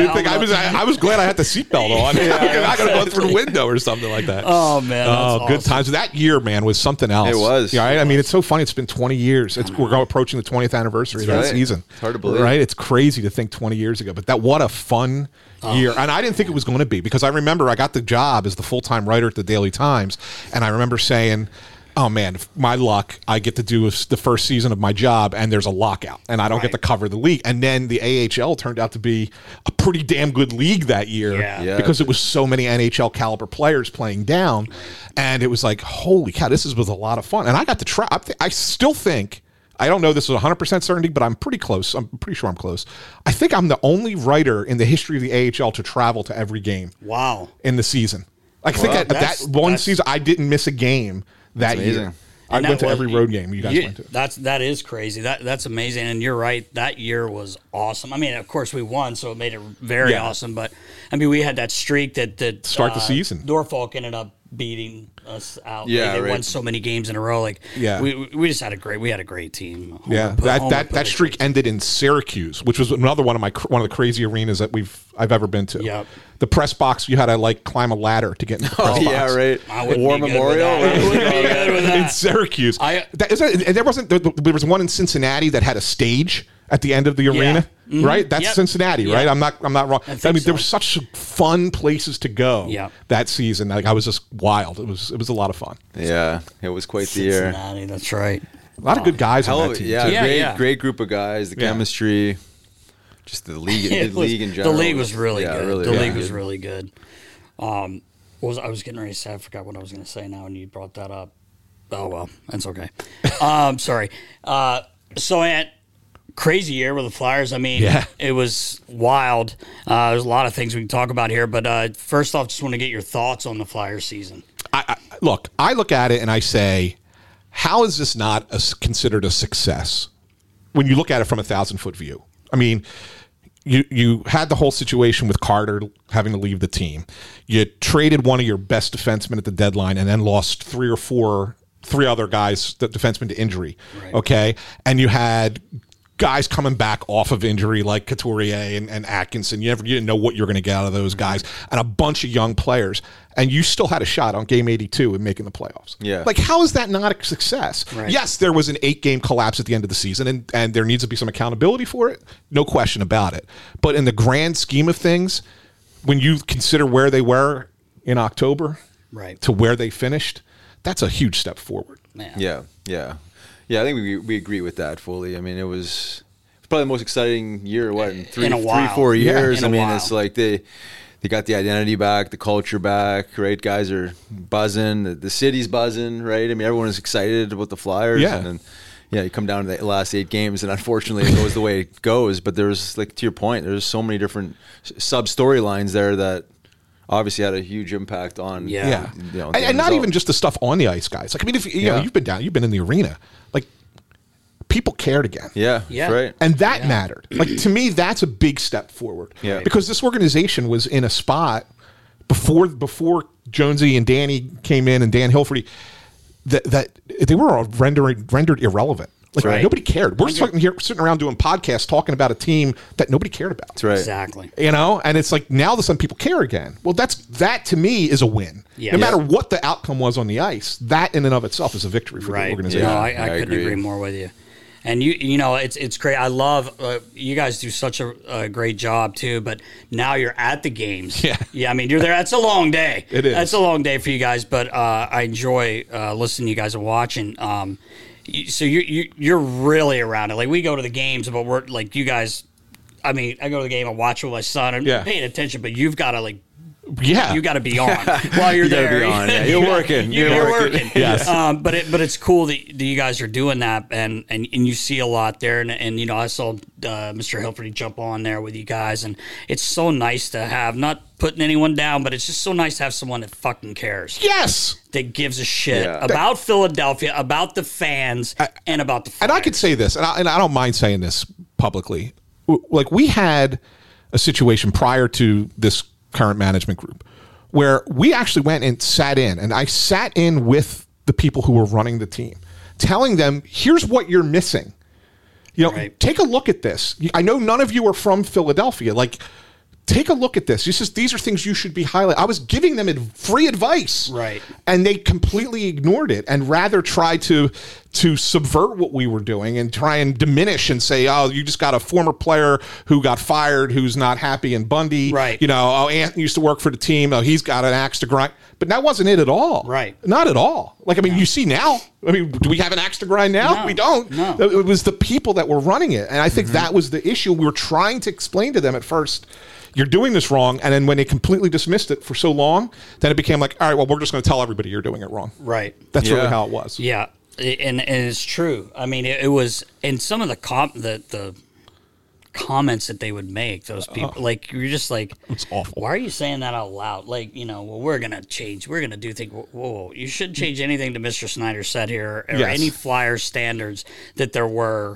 I was glad I had the seatbelt on. I got to go through the window or something like that. Oh man. That's good times. That year, man, was something else. It was. Yeah. I mean, it's so funny. It's been 20 years. We're approaching the 20th anniversary of that season. It's hard to believe. Right? It's crazy to think 20 years ago, but what a fun year. And I didn't think it was going to be, because I remember I got the job as the full-time writer at the Daily Times, and I remember saying, oh man, my luck, I get to do the first season of my job and there's a lockout and I don't get to cover the league. And then the AHL turned out to be a pretty damn good league that year because it was so many NHL caliber players playing down. And it was like, holy cow, this was a lot of fun. And I got to try. I still think, I don't know this with 100% certainty, but I'm pretty close. I'm pretty sure I'm close. I think I'm the only writer in the history of the AHL to travel to every game. Wow. In the season. I think that one season I didn't miss a game that year. I went to every road game you guys went to. That is crazy. That's amazing. And you're right. That year was awesome. I mean, of course we won, so it made it very awesome. But I mean, we had that streak that start the season. Norfolk ended up beating us out. Yeah, they won so many games in a row. Like, we just had a great team. That streak ended in Syracuse, which was another one of the crazy arenas that I've ever been to. Yep. The press box, you had to climb a ladder to get in the press box. Yeah, right. War Memorial. I wouldn't be good with that. In Syracuse. There was one in Cincinnati that had a stage at the end of the arena, right? That's Cincinnati, right? I'm not wrong. There were such fun places to go that season. Like, I was just wild. It was a lot of fun. Yeah, it was quite the year. Cincinnati, that's right. A lot of good guys on that team. Yeah, great group of guys. The chemistry, just the league in general. The league was really good. Really the league was really good. I was getting ready to say, I forgot what I was going to say now, and you brought that up. Oh well, that's okay. Sorry. So crazy year with the Flyers. I mean, it was wild. There's a lot of things we can talk about here, but first off, just want to get your thoughts on the Flyers season. I look at it and I say, how is this not considered a success when you look at it from a 1,000-foot view? I mean, you had the whole situation with Carter having to leave the team. You traded one of your best defensemen at the deadline and then lost three other guys, the defensemen, to injury. Right. Okay, and you had guys coming back off of injury like Couturier and Atkinson. You didn't know what you were going to get out of those guys, and a bunch of young players. And you still had a shot on game 82 in making the playoffs. Yeah. Like, how is that not a success? Right. Yes, there was an 8-game collapse at the end of the season, and there needs to be some accountability for it. No question about it. But in the grand scheme of things, when you consider where they were in October to where they finished, that's a huge step forward. Man. Yeah. I think we agree with that fully. I mean, it was probably the most exciting year, in 3-4 years. Yeah, I mean, it's like they got the identity back, the culture back, right? Guys are buzzing, the city's buzzing, right? I mean, everyone is excited about the Flyers. Yeah. And then, you come down to the last 8 games, and unfortunately it goes the way it goes. But there's, like, to your point, there's so many different sub-storylines there that obviously had a huge impact on and not even just the stuff on the ice, guys. Like, I mean, if you've been in the arena, like, people cared again. Yeah, right. And that mattered. Like, to me, that's a big step forward. Yeah. Because this organization was in a spot before Jonesy and Danny came in and Dan Hilferty that they were rendered irrelevant Like nobody cared. We're sitting around doing podcasts talking about a team that nobody cared about. That's right. Exactly. And it's like now all of a sudden people care again. Well, that to me is a win. No matter what the outcome was on the ice, that in and of itself is a victory for the organization. No, I couldn't agree more with you. And you know, it's great. I love you guys do such a great job too. But now you're at the games. Yeah. I mean, you're there. That's a long day. It is. That's a long day for you guys. But I enjoy listening to you guys and watching. So you're really around it. Like we go to the games, but we're like you guys. I mean, I go to the game and watch with my son and paying attention. But you've got to like. Yeah, you got to be on while you're there. Be on. Yeah. You're working. You're working. Yes. But it's cool that you guys are doing that, and you see a lot there. And you know, I saw Mr. Hilferty jump on there with you guys, and it's so nice to have. Not putting anyone down, but it's just so nice to have someone that fucking cares. Yes. That gives a shit about Philadelphia, about the fans, and about the Flyers. And I could say this, and I don't mind saying this publicly. Like we had a situation prior to this current management group where we actually went and sat in, and I sat in with the people who were running the team, telling them, here's what you're missing. You know, take a look at this. I know none of you are from Philadelphia. Like, take a look at this. These are things you should be highlighting. I was giving them free advice. Right. And they completely ignored it and rather tried to subvert what we were doing and try and diminish and say, oh, you just got a former player who got fired who's not happy in Bundy. Right. You know, oh, Anthony used to work for the team. Oh, he's got an axe to grind. But that wasn't it at all. Right. Not at all. Like, I mean, you see now. I mean, do we have an axe to grind now? No. We don't. No. It was the people that were running it. And I think that was the issue. We were trying to explain to them at first, you're doing this wrong. And then when they completely dismissed it for so long, then it became like, all right, well, we're just going to tell everybody you're doing it wrong. Right. That's really how it was. Yeah. And it's true. I mean, it was, and some of the comments that they would make, those people, like, you're just like, it's awful. Why are you saying that out loud? Like, you know, well, we're going to change. We're going to do things. Whoa, you shouldn't change anything to Mr. Snyder said here or any Flyer standards that there were.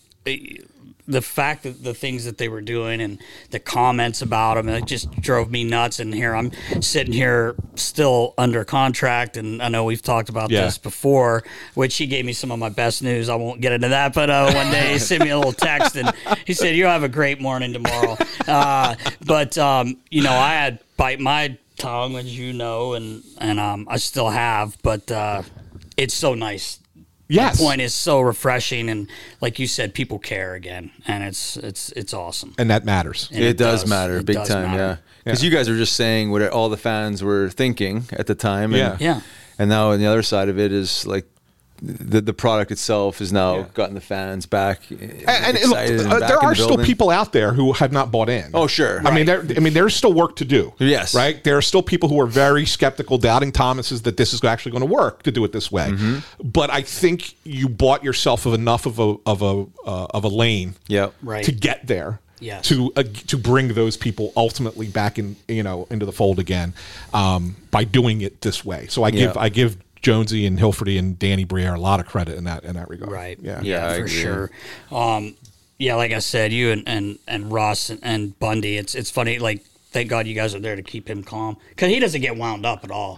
The fact that the things that they were doing and the comments about them, it just drove me nuts. And here I'm sitting here still under contract, and I know we've talked about this before, which he gave me some of my best news. I won't get into that, but one day he sent me a little text, and he said, "You'll have a great morning tomorrow." But you know, I had bite my tongue, as you know, and I still have, but it's so nice. Yes. The point is so refreshing, and like you said, people care again, and it's awesome. And that matters. And it does matter, big time, yeah. Because you guys were just saying what all the fans were thinking at the time. And, and now on the other side of it is like the product itself has now gotten the fans back. And look, there are still people out there who have not bought in. Oh, sure. I mean, there's still work to do. Yes. Right? There are still people who are very skeptical, doubting Thomas's that this is actually going to work to do it this way. But I think you bought yourself enough of a lane to get there. Yes. To bring those people ultimately back in, into the fold again, by doing it this way. So I give Jonesy and Hilferty and Danny Briere a lot of credit in that regard. Right. Yeah, for sure. Like I said, you and Russ and Bundy. It's funny. Like, thank God you guys are there to keep him calm, because he doesn't get wound up at all.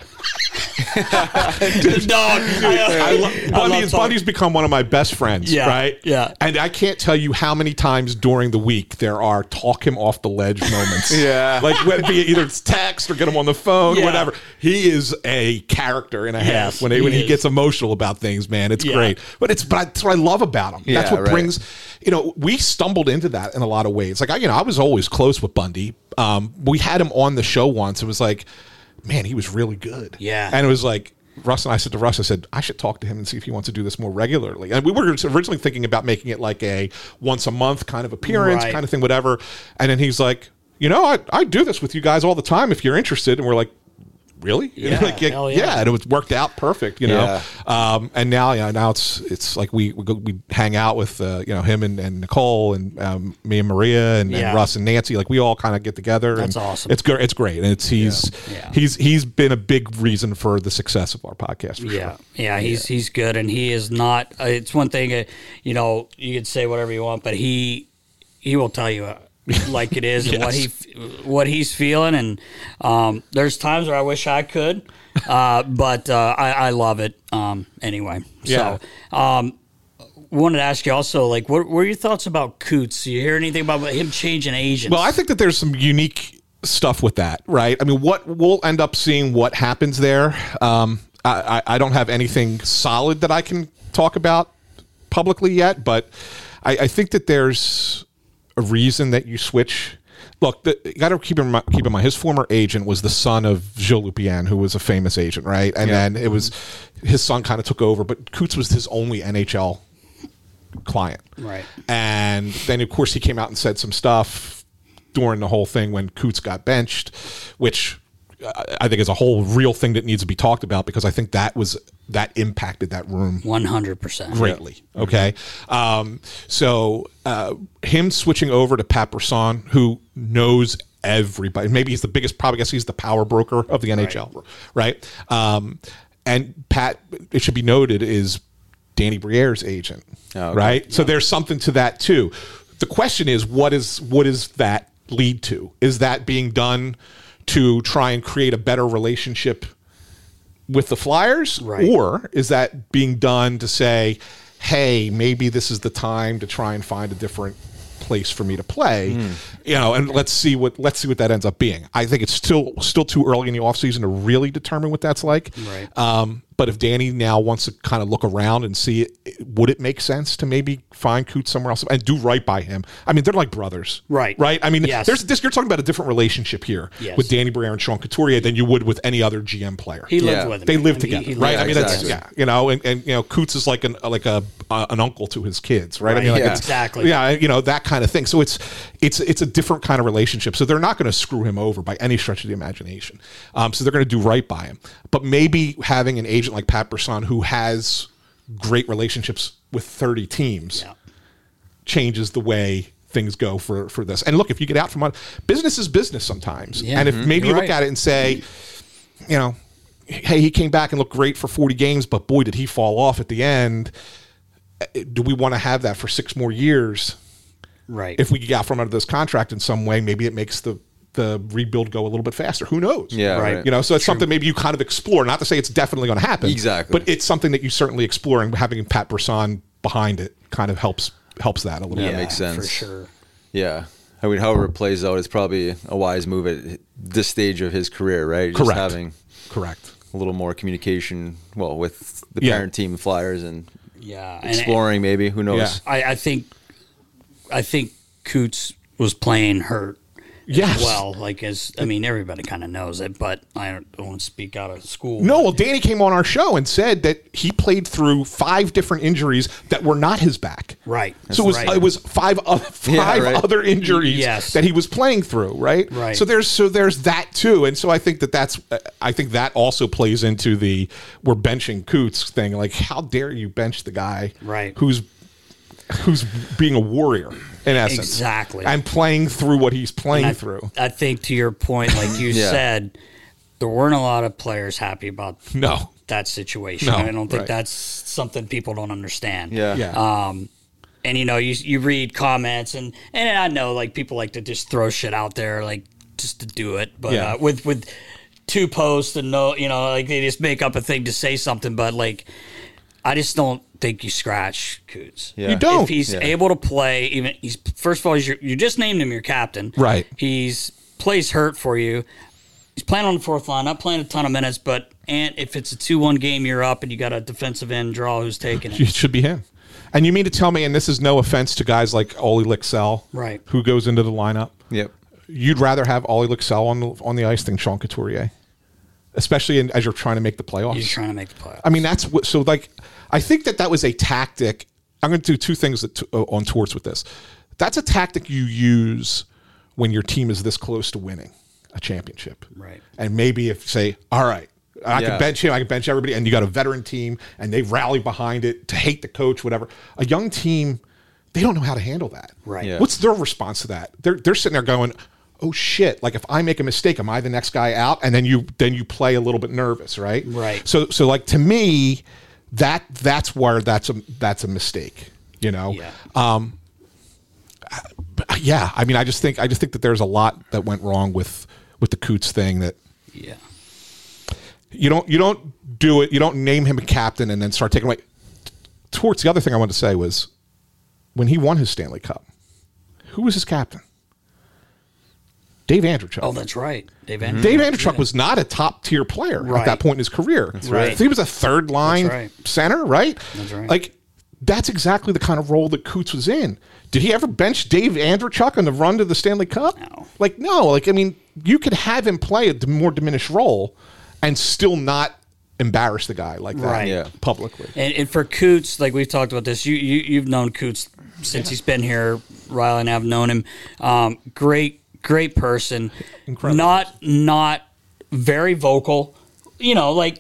Bundy's become one of my best friends, right? Yeah. And I can't tell you how many times during the week there are talk him off the ledge moments. Like be it either it's text or get him on the phone, whatever. He is a character and a half when he gets emotional about things, man. It's great. But that's what I love about him. That's what brings, we stumbled into that in a lot of ways. Like, I was always close with Bundy. We had him on the show once. It was like, man, he was really good. Yeah. And it was like, Russ and I said to Russ, I said, I should talk to him and see if he wants to do this more regularly. And we were originally thinking about making it like a once a month kind of appearance kind of thing, whatever. And then he's like, I do this with you guys all the time if you're interested. And we're like, really? Yeah, and it was worked out perfect, and now it's like we hang out with him and Nicole and me and Maria and Russ and Nancy. Like, we all kind of get together. That's and awesome. It's great, and he's been a big reason for the success of our podcast. For sure. He's good, and he is not. It's one thing, you could say whatever you want, but he will tell you like it is and what he's feeling, and there's times where I wish I could, but I love it anyway. So wanted to ask you also, like, what were your thoughts about Coots? Do you hear anything about him changing agents? Well, I think that there's some unique stuff with that, right? I mean, what we'll end up seeing what happens there. I don't have anything solid that I can talk about publicly yet, but I think that there's a reason that you switch. Look, you got to keep in mind, his former agent was the son of Gilles Lupien, who was a famous agent, right? And then it was his son kind of took over, but Coots was his only NHL client. Right. And then, of course, he came out and said some stuff during the whole thing when Coots got benched, which I think is a whole real thing that needs to be talked about, because I think that impacted that room 100% greatly. Okay. So him switching over to Pat Brisson, who knows everybody, maybe he's the biggest, probably guess he's the power broker of the NHL. Right. And Pat, it should be noted, is Danny Briere's agent. Oh, okay. Right. So there's something to that too. The question is, what does that lead to? Is that being done to try and create a better relationship with the Flyers? Right. Or is that being done to say, hey, maybe this is the time to try and find a different place for me to play, and let's see what that ends up being. I think it's still too early in the offseason to really determine what that's like. Right. But if Danny now wants to kind of look around and see would it make sense to maybe find Coots somewhere else and do right by him? I mean, they're like brothers. Right. I mean, yes. There's this, you're talking about a different relationship here with Danny Briere and Sean Couturier than you would with any other GM player. He lived with him. They live together, right? Yeah, I mean, exactly. And Coots is like an uncle to his kids, right? I mean, exactly. Yeah, that kind of thing. So it's a different kind of relationship. So they're not going to screw him over by any stretch of the imagination. So they're going to do right by him. But maybe having an agent like Pat Brisson, who has great relationships with 30 teams, changes the way things go for this. And look, if you get out from business is business sometimes. Yeah. And if maybe you look at it and say, hey, he came back and looked great for 40 games, but boy, did he fall off at the end. Do we want to have that for 6 more years? Right. If we get out from under this contract in some way, maybe it makes the rebuild go a little bit faster. Who knows? Yeah, right. So it's something maybe you kind of explore. Not to say it's definitely going to happen. Exactly. But it's something that you certainly explore, and having Pat Brisson behind it kind of helps that a little bit. Yeah, makes sense. For sure. Yeah. I mean, however it plays out, it's probably a wise move at this stage of his career, right? Correct. Just having a little more communication, with the parent team, the Flyers, and exploring maybe. Who knows? Yeah. I think Coots was playing hurt. Yes. Well, everybody kind of knows it, but I don't want to speak out of school. No, well, Danny came on our show and said that he played through 5 different injuries that were not his back. Right. So it was 5 other injuries that he was playing through. Right. Right. So there's that too, and so I think that also plays into the we're benching Coots thing. Like, how dare you bench the guy who's being a warrior in essence. Exactly. And playing through what he's playing through. I think to your point, like you said, there weren't a lot of players happy about that situation. No, I don't think that's something people don't understand. Yeah. And you read comments and I know like people like to just throw shit out there like just to do it, but with 2 posts and like they just make up a thing to say something, but like I just don't think you scratch Coots. Yeah. You don't. If he's able to play, first of all, you just named him your captain. Right. He's plays hurt for you. He's playing on the 4th line, not playing a ton of minutes, but if it's a 2-1 game, you're up and you got a defensive end draw who's taking it. It should be him. And you mean to tell me, and this is no offense to guys like Ollie Lycksell, right, who goes into the lineup. Yep. You'd rather have Ollie Lycksell on the ice than Sean Couturier, especially as you're trying to make the playoffs. You're trying to make the playoffs. I mean, that's what. So like, I think that was a tactic. I'm going to do 2 things on Torts with this. That's a tactic you use when your team is this close to winning a championship. Right. And maybe if say, all right, I can bench him, I can bench everybody, and you got a veteran team, and they rally behind it to hate the coach, whatever. A young team, they don't know how to handle that. Right. Yeah. What's their response to that? They're sitting there going, oh shit, like if I make a mistake, am I the next guy out? And then you play a little bit nervous, right? Right. So like to me, that's where that's a mistake, Yeah. Yeah. I mean, I just think that there's a lot that went wrong with the Coots thing that you don't do it. You don't name him a captain and then start taking away. Torts, the other thing I wanted to say was when he won his Stanley Cup, who was his captain? Dave Andreychuk. Oh, that's right. Dave Andreychuk was not a top-tier player at that point in his career. That's right. He was a third-line center, right? That's right. Like, that's exactly the kind of role that Coots was in. Did he ever bench Dave Andreychuk on the run to the Stanley Cup? No. I mean, you could have him play a more diminished role and still not embarrass the guy like that publicly. And for Coots, like we've talked about this, you've known Coots since he's been here. Riley and I have known him. Great person. Incredible. Not very vocal. You know what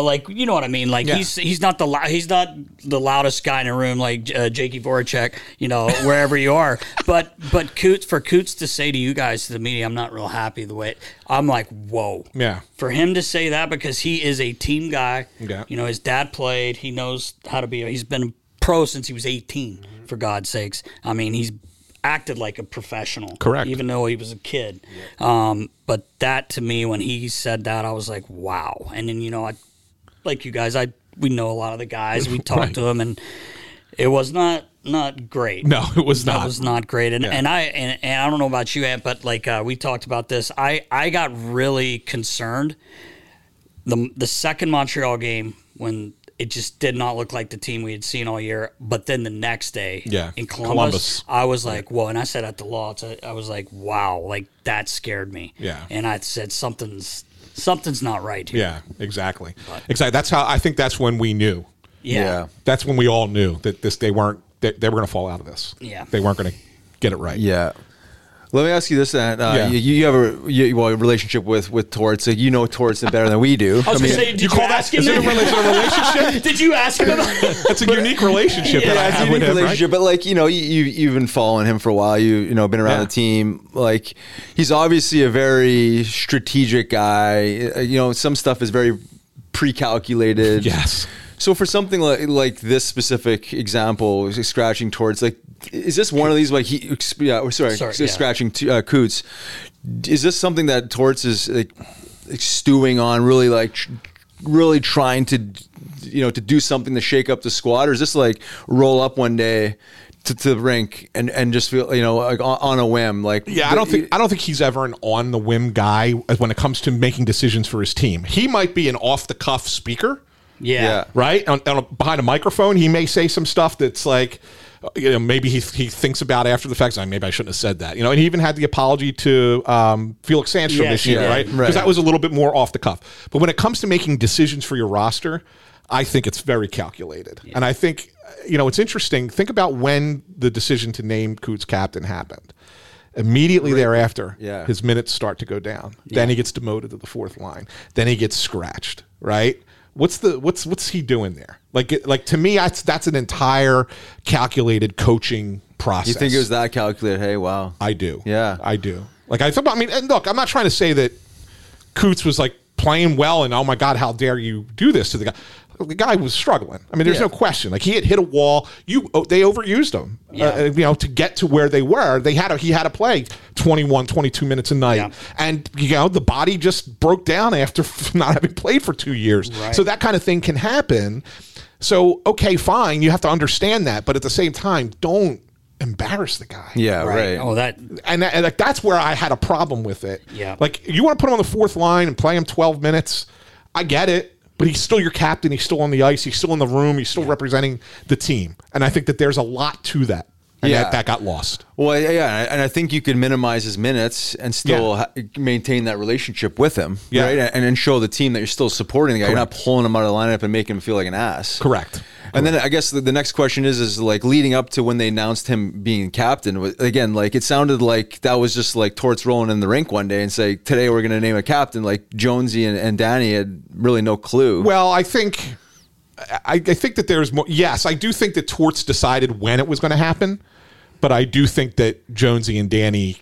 I mean. Like he's not the loudest guy in a room like Jakey Voracek. Wherever you are. But for Coots to say to you guys, to the media, I'm not real happy the way I'm like, whoa. Yeah. For him to say that, because he is a team guy. Yeah. His dad played. He knows how to be. He's been a pro since he was 18. For God's sakes. I mean, he's acted like a professional. Correct. Even though he was a kid. Yeah. But that, to me, when he said that, I was like, wow. And then, I like you guys, we know a lot of the guys. We talked to them, and it was not great. No, it was not. It was not great. And I don't know about you, Ant, but like we talked about this. I got really concerned the second Montreal game when it just did not look like the team we had seen all year. But then the next day in Columbus, I was like, whoa. And I said at the Lots, I was like, wow, like that scared me. Yeah. And I said, something's not right here. Yeah, exactly. Exactly. That's how I think that's when we knew. Yeah. That's when we all knew that they were going to fall out of this. Yeah. They weren't going to get it right. Yeah. Let me ask you this, Ant. You have a relationship with Torts. So you know Torts better than we do. I was going to say, did you call ask him? Is it a relationship? Did you ask him about it? That's a unique relationship. Yeah, it's a unique relationship. Right? But like you've been following him for a while. Been around the team. Like he's obviously a very strategic guy. Some stuff is very pre-calculated. Yes. So for something like this specific example, scratching Torts, like, is this one of these like scratching Coots? Is this something that Torts is like stewing on, really trying to do something to shake up the squad, or is this like roll up one day to the rink and just feel like on a whim? Like I don't think he's ever an on the whim guy when it comes to making decisions for his team. He might be an off the cuff speaker. Yeah. Right? Behind a microphone, he may say some stuff that's like, maybe he thinks about after the fact. Maybe I shouldn't have said that. And he even had the apology to Felix Sandstrom this year, right? Because that was a little bit more off the cuff. But when it comes to making decisions for your roster, I think it's very calculated. Yeah. And I think, it's interesting. Think about when the decision to name Coots captain happened. Immediately thereafter, his minutes start to go down. Yeah. Then he gets demoted to the fourth line. Then he gets scratched, right? What's he doing there? Like to me, that's an entire calculated coaching process. You think it was that calculated? Hey, wow. I do. Yeah, I do. And look, I'm not trying to say that Coots was like playing well and oh my God, how dare you do this to the guy. The guy was struggling. I mean, there's no question. Like he had hit a wall. They overused him. To get to where they were. He had to play 21, 22 minutes a night, and the body just broke down after not having played for 2 years. Right. So that kind of thing can happen. So okay, fine. You have to understand that, but at the same time, don't embarrass the guy. Yeah, right. Oh, and that's where I had a problem with it. Yeah, like you want to put him on the fourth line and play him 12 minutes. I get it. But he's still your captain. He's still on the ice. He's still in the room. He's still representing the team. And I think that there's a lot to that. And that got lost. Well, yeah. And I think you can minimize his minutes and still maintain that relationship with him. Yeah. Right? And then show the team that you're still supporting the guy. Correct. You're not pulling him out of the lineup and making him feel like an ass. Correct. And then I guess the next question is like leading up to when they announced him being captain. Again, like it sounded like that was just like Torts rolling in the rink one day and say, today we're going to name a captain. Like Jonesy and Danny had really no clue. Well, I think that there's more. Yes, I do think that Torts decided when it was going to happen. But I do think that Jonesy and Danny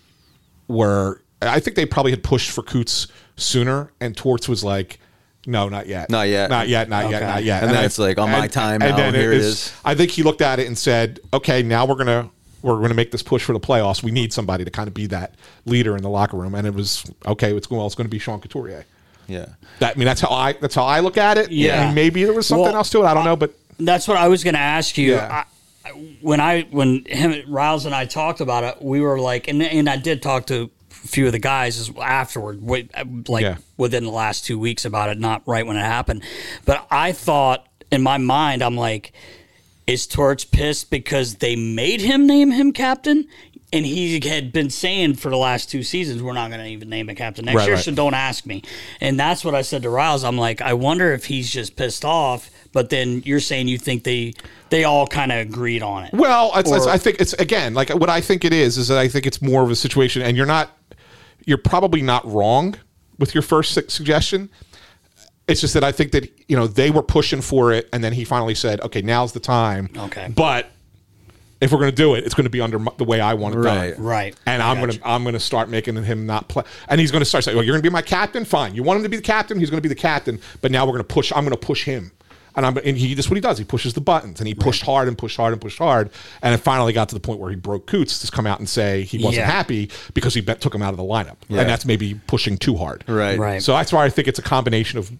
I think they probably had pushed for Coots sooner. And Torts was like, no, not yet. Not yet. And then it's like on my time now. And here it is. I think he looked at it and said, okay, now we're gonna make this push for the playoffs. We need somebody to kind of be that leader in the locker room. And it was okay. It's going to be Sean Couturier. Yeah. That's how I look at it. Yeah. And maybe there was something else to it. I don't know, but That's what I was going to ask you. Yeah. When Riles and I talked about it, we were like, and I did talk to a few of the guys afterward, within the last 2 weeks about it, not right when it happened. But I thought in my mind, I'm like, is Torts pissed because they made him name him captain? And he had been saying for the last 2 seasons, we're not going to even name a captain next year, so don't ask me. And that's what I said to Riles. I'm like, I wonder if he's just pissed off, but then you're saying you think they all kind of agreed on it. Well, I think it's, again, like what I think it is that I think it's more of a situation, and you're probably not wrong with your first suggestion. It's just that I think that, they were pushing for it, and then he finally said, okay, now's the time. Okay. But if we're going to do it, it's going to be under the way I want it done. Right. And I'm going to start making him not play. And he's going to start saying, "Well, you're going to be my captain? Fine. You want him to be the captain? He's going to be the captain. But now I'm going to push him." And he just what he does. He pushes the buttons, and he pushed hard and pushed hard and pushed hard, and it finally got to the point where he broke Coots to come out and say he wasn't happy because he took him out of the lineup, and that's maybe pushing too hard. Right. So that's why I think it's a combination of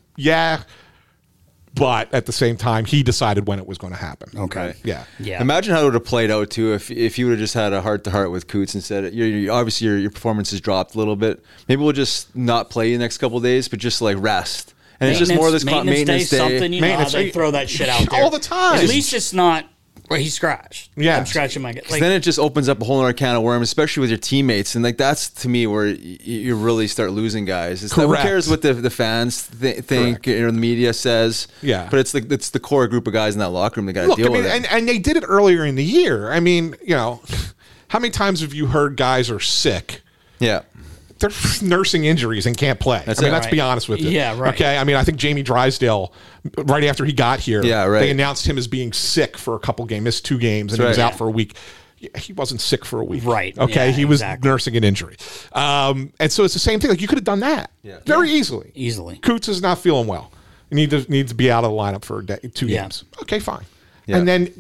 but at the same time, he decided when it was going to happen. Okay. Yeah. Imagine how it would have played out too if you would have just had a heart-to-heart with Coots and said, obviously your performance has dropped a little bit. Maybe we'll just not play you the next couple of days, but just like rest. And it's just more of this maintenance day. Something, how they throw that shit out there all the time. At least it's not where he scratched. Yeah, I'm scratching my. Then it just opens up a whole other can of worms, especially with your teammates, and that's to me where you really start losing guys. It's who cares what the fans think, the media says. Yeah, but it's the core group of guys in that locker room that got to deal with it. And they did it earlier in the year. I mean, how many times have you heard guys are sick? Yeah. They're nursing injuries and can't play. Let's be honest with you. Yeah, right. Okay, I think Jamie Drysdale, right after he got here, they announced him as being sick for a couple games, missed 2 games, and he was out for a week. He wasn't sick for a week. Right. Okay, he was nursing an injury. And so it's the same thing. Like, you could have done that very easily. Easily. Coots is not feeling well. He needs to be out of the lineup for 2 games. Okay, fine. Yeah. And then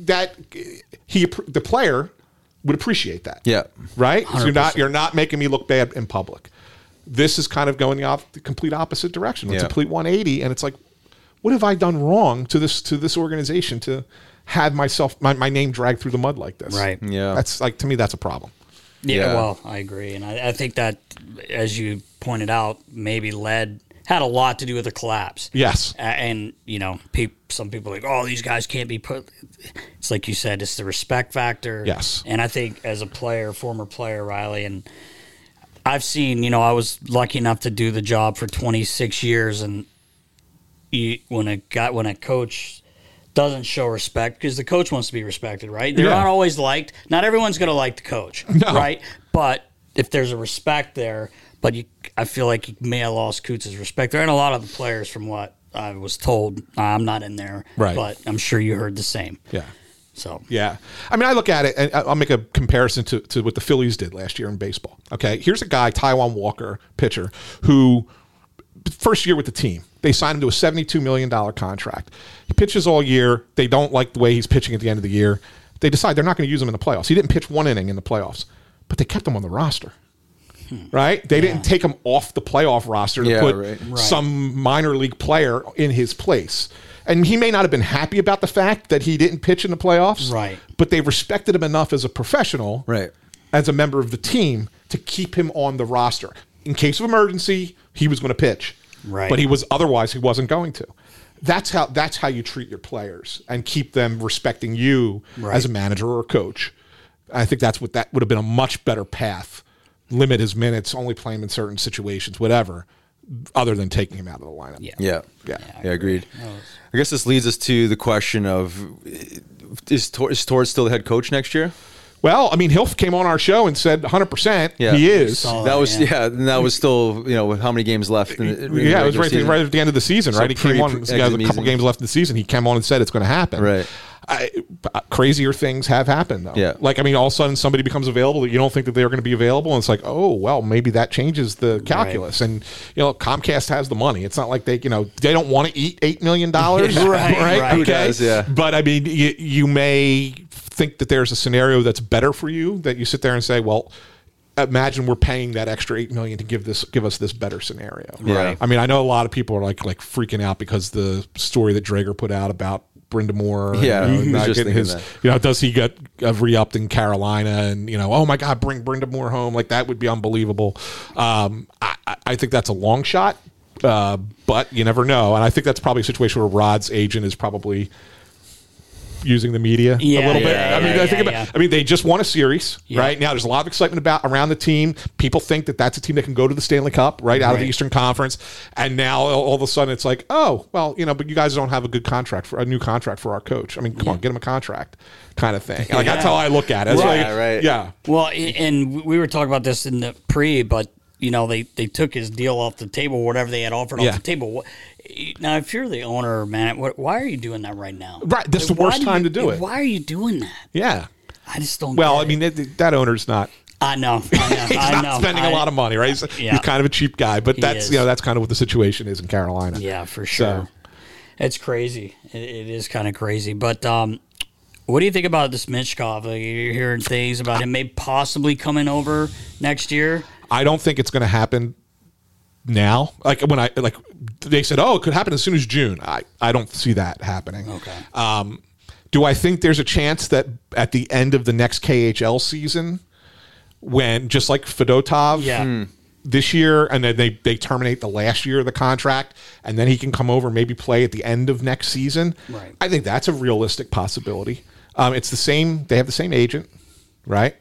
the player would appreciate that. Yeah. Right? So you're not making me look bad in public. This is kind of going the complete opposite direction. It's a complete 180, and it's like, what have I done wrong to this organization to have my name dragged through the mud like this? Right. Yeah. That's like, to me, that's a problem. Yeah. Well, I agree, and I think that, as you pointed out, maybe had a lot to do with the collapse. Yes. And some people are like, oh, these guys can't be put. It's like you said, it's the respect factor. Yes. And I think as a former player, Riley, and I've seen, I was lucky enough to do the job for 26 years, and when a coach doesn't show respect, because the coach wants to be respected, right? They're not always liked. Not everyone's going to like the coach, right? But if there's a respect there, I feel like you may have lost Coots' respect there, and a lot of the players, from what I was told, I'm not in there, right? But I'm sure you heard the same. Yeah. So yeah, I look at it, and I'll make a comparison to what the Phillies did last year in baseball. Okay, here's a guy, Taijuan Walker, pitcher, who first year with the team, they signed him to a $72 million contract. He pitches all year. They don't like the way he's pitching at the end of the year. They decide they're not going to use him in the playoffs. He didn't pitch 1 inning in the playoffs, but they kept him on the roster. Right? They didn't take him off the playoff roster to put some minor league player in his place. And he may not have been happy about the fact that he didn't pitch in the playoffs, right? But they respected him enough as a professional, as a member of the team, to keep him on the roster. In case of emergency, he was going to pitch, right? But he wasn't going to. That's how you treat your players and keep them respecting you as a manager or a coach. I think that would have been a much better path. Limit his minutes, only play him in certain situations, whatever, other than taking him out of the lineup. Yeah, agreed. I guess this leads us to the question of, is Torts still the head coach next year? Well, Hilf came on our show and said 100% he is. That was still, with how many games left? It was right at the end of the season, right? He came on, he had a couple games left in the season. He came on and said it's going to happen. Right. Crazier things have happened, though. Yeah. All of a sudden somebody becomes available that you don't think that they're going to be available, and it's like, oh, well, maybe that changes the calculus. Right. And, Comcast has the money. It's not like they don't want to eat $8 million. Right. Who does, yeah. But, you may think that there's a scenario that's better for you, that you sit there and say, well, imagine we're paying that extra $8 million to give us this better scenario. Right. I know a lot of people are like freaking out because the story that Drager put out about Brindamore. Yeah, not getting his. Does he get re-upped in Carolina? And oh my God, bring Brindamore home. Like that would be unbelievable. I think that's a long shot, but you never know. And I think that's probably a situation where Rod's agent is probably using the media a little bit. I mean, they just won a series, right? Now there's a lot of excitement around the team. People think that that's a team that can go to the Stanley Cup, right, out of the Eastern Conference. And now all of a sudden it's like, oh, well, but you guys don't have a good contract a new contract for our coach. I mean, come on, get him a contract kind of thing. Like that's how I look at it. Right. Yeah. Well, and we were talking about this in the pre, but they took his deal off the table, whatever they had offered off the table. Now, if you're the owner, man, why are you doing that right now? Right, that's the worst time to do it. Why are you doing that? Yeah, I just don't. Well, I mean, that owner's not. I know. He's not spending a lot of money, right? He's kind of a cheap guy, but that's that's kind of what the situation is in Carolina. Yeah, for sure. So. It's crazy. It is kind of crazy, but. What do you think about this Michkov? You're hearing things about him maybe possibly coming over next year. I don't think it's going to happen now. Like when they said, it could happen as soon as June. I don't see that happening. Okay. Do I think there's a chance that at the end of the next KHL season, when just like Fedotov this year, and then they terminate the last year of the contract, and then he can come over and maybe play at the end of next season? Right. I think that's a realistic possibility. It's the same. They have the same agent, right?